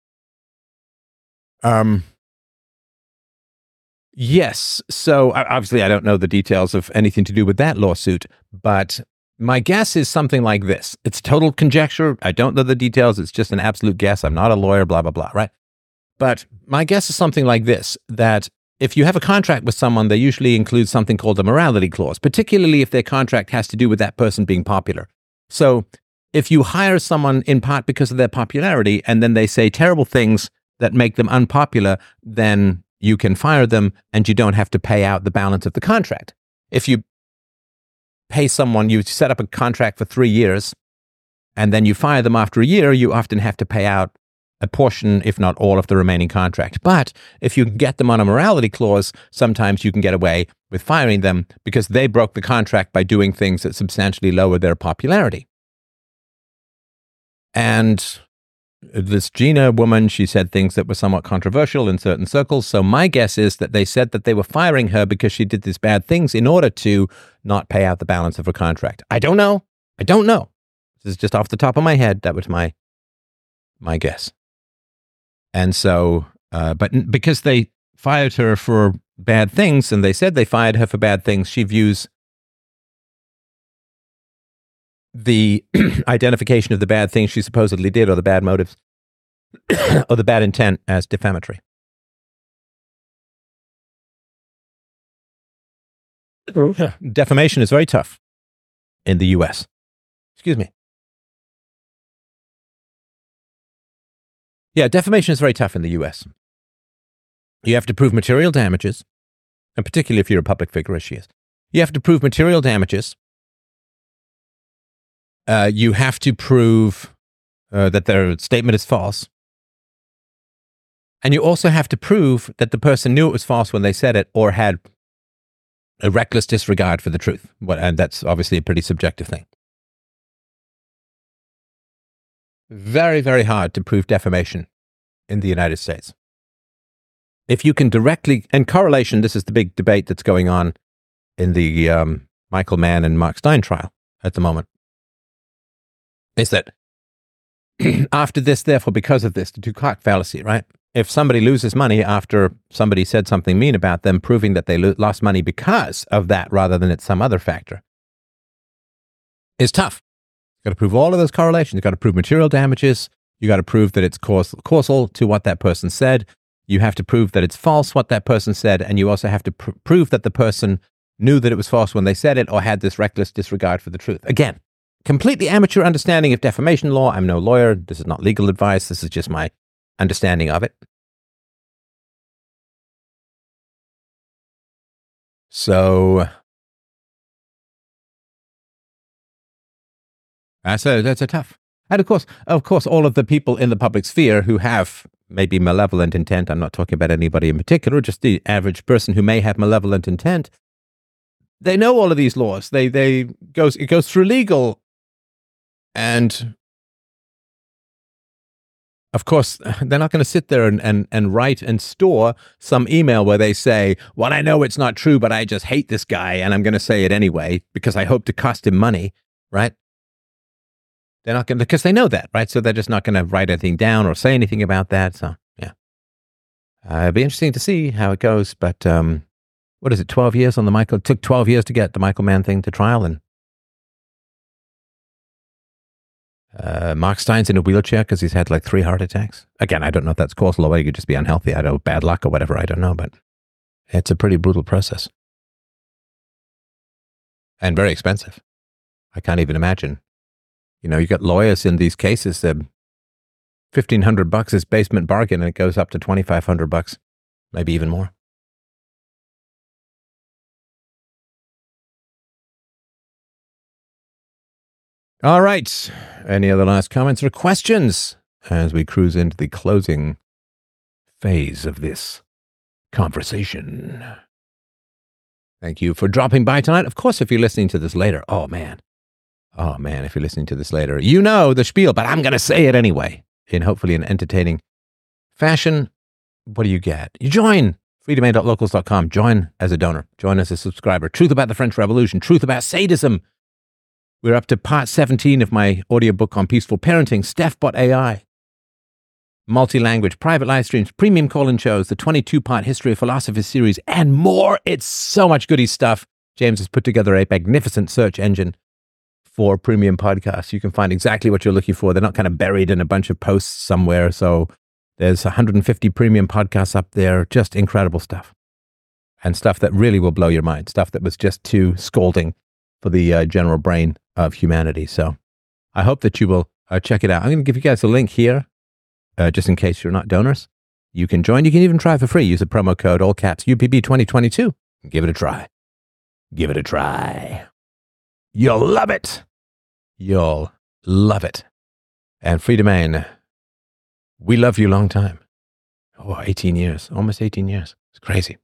Um... Yes. So obviously, I don't know the details of anything to do with that lawsuit, but my guess is something like this. It's total conjecture. I don't know the details. It's just an absolute guess. I'm not a lawyer, blah, blah, blah, right? But my guess is something like this, that if you have a contract with someone, they usually include something called a morality clause, particularly if their contract has to do with that person being popular. So if you hire someone in part because of their popularity, and then they say terrible things that make them unpopular, then you can fire them and you don't have to pay out the balance of the contract. If you pay someone, you set up a contract for three years and then you fire them after a year, you often have to pay out a portion, if not all, of the remaining contract. But if you get them on a morality clause, sometimes you can get away with firing them because they broke the contract by doing things that substantially lower their popularity. And this Gina woman, she said things that were somewhat controversial in certain circles. So my guess is that they said that they were firing her because she did these bad things in order to not pay out the balance of her contract. I don't know. I don't know. This is just off the top of my head. That was my my guess. And so, uh, but because they fired her for bad things, and they said they fired her for bad things, she views the identification of the bad things she supposedly did, or the bad motives, or the bad intent, as defamatory. Defamation is very tough in the U S. Excuse me. Yeah, defamation is very tough in the U S. You have to prove material damages, and particularly if you're a public figure, as she is. You have to prove material damages. Uh, you have to prove uh, that their statement is false. And you also have to prove that the person knew it was false when they said it, or had a reckless disregard for the truth. And that's obviously a pretty subjective thing. Very, very hard to prove defamation in the United States. if you can directly, and correlation, this is the big debate that's going on in the um, Michael Mann and Mark Steyn trial at the moment, is that after this, therefore, because of this, the two-clock fallacy, right? If somebody loses money after somebody said something mean about them, proving that they lo- lost money because of that rather than it's some other factor, is tough. You've got to prove all of those correlations. You've got to prove material damages. You got to prove that it's causal, causal to what that person said. You have to prove that it's false what that person said, and you also have to pr- prove that the person knew that it was false when they said it or had this reckless disregard for the truth. Again, completely amateur understanding of defamation law. I'm no lawyer. This is not legal advice. This is just my understanding of it. So that's a, that's a tough. And of course, of course, all of the people in the public sphere who have maybe malevolent intent, I'm not talking about anybody in particular, just the average person who may have malevolent intent, they know all of these laws. They, they goes, it goes through legal. And of course, they're not going to sit there and, and, and write and store some email where they say, well, I know it's not true, but I just hate this guy and I'm going to say it anyway because I hope to cost him money, right? They're not going to, because they know that, right? So they're just not going to write anything down or say anything about that. So, yeah. Uh, it'll be interesting to see how it goes. But um, what is it, twelve years on the Michael? It took twelve years to get the Michael Mann thing to trial. And uh, Mark Steyn's in a wheelchair because he's had like three heart attacks. Again, I don't know if that's causal or he could just be unhealthy. I don't know, bad luck or whatever. I don't know. But it's a pretty brutal process. And very expensive. I can't even imagine. You know, you got lawyers in these cases that fifteen hundred bucks is basement bargain and it goes up to twenty-five hundred bucks, maybe even more. All right. Any other last comments or questions as we cruise into the closing phase of this conversation? Thank you for dropping by tonight. Of course, if you're listening to this later, oh man. Oh, man, if you're listening to this later, you know the spiel, but I'm going to say it anyway in hopefully an entertaining fashion. What do you get? You join freedomain dot locals dot com. Join as a donor. Join as a subscriber. Truth about the French Revolution. Truth about sadism. We're up to part seventeen of my audiobook on peaceful parenting. StephBot A I. Multi-language, private live streams, premium call-in shows, the twenty-two part History of Philosophy series, and more. It's so much goody stuff. James has put together a magnificent search engine for premium podcasts. You can find exactly what you're looking for. They're not kind of buried in a bunch of posts somewhere. So there's one hundred fifty premium podcasts up there. Just incredible stuff. And stuff that really will blow your mind. Stuff that was just too scolding for the uh, general brain of humanity. So I hope that you will uh, check it out. I'm going to give you guys a link here, uh, just in case you're not donors. You can join. You can even try for free. Use the promo code, all caps, U P B twenty twenty-two. And give it a try. Give it a try. You'll love it. You'll love it. And Freedomain, we love you long time. Oh, eighteen years. Almost eighteen years. It's crazy.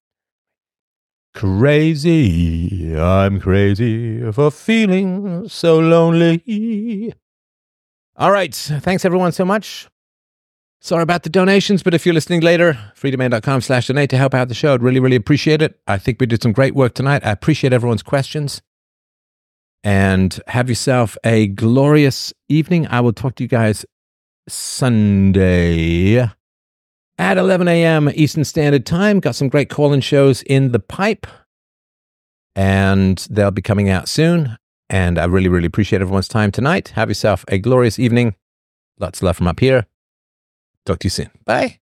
Crazy. I'm crazy for feeling so lonely. All right. Thanks, everyone, so much. Sorry about the donations, but if you're listening later, freedomain dot com slash donate to help out the show. I'd really, really appreciate it. I think we did some great work tonight. I appreciate everyone's questions. And have yourself a glorious evening. I will talk to you guys Sunday at eleven a.m. Eastern Standard Time. Got some great call-in shows in the pipe. And they'll be coming out soon. And I really, really appreciate everyone's time tonight. Have yourself a glorious evening. Lots of love from up here. Talk to you soon. Bye.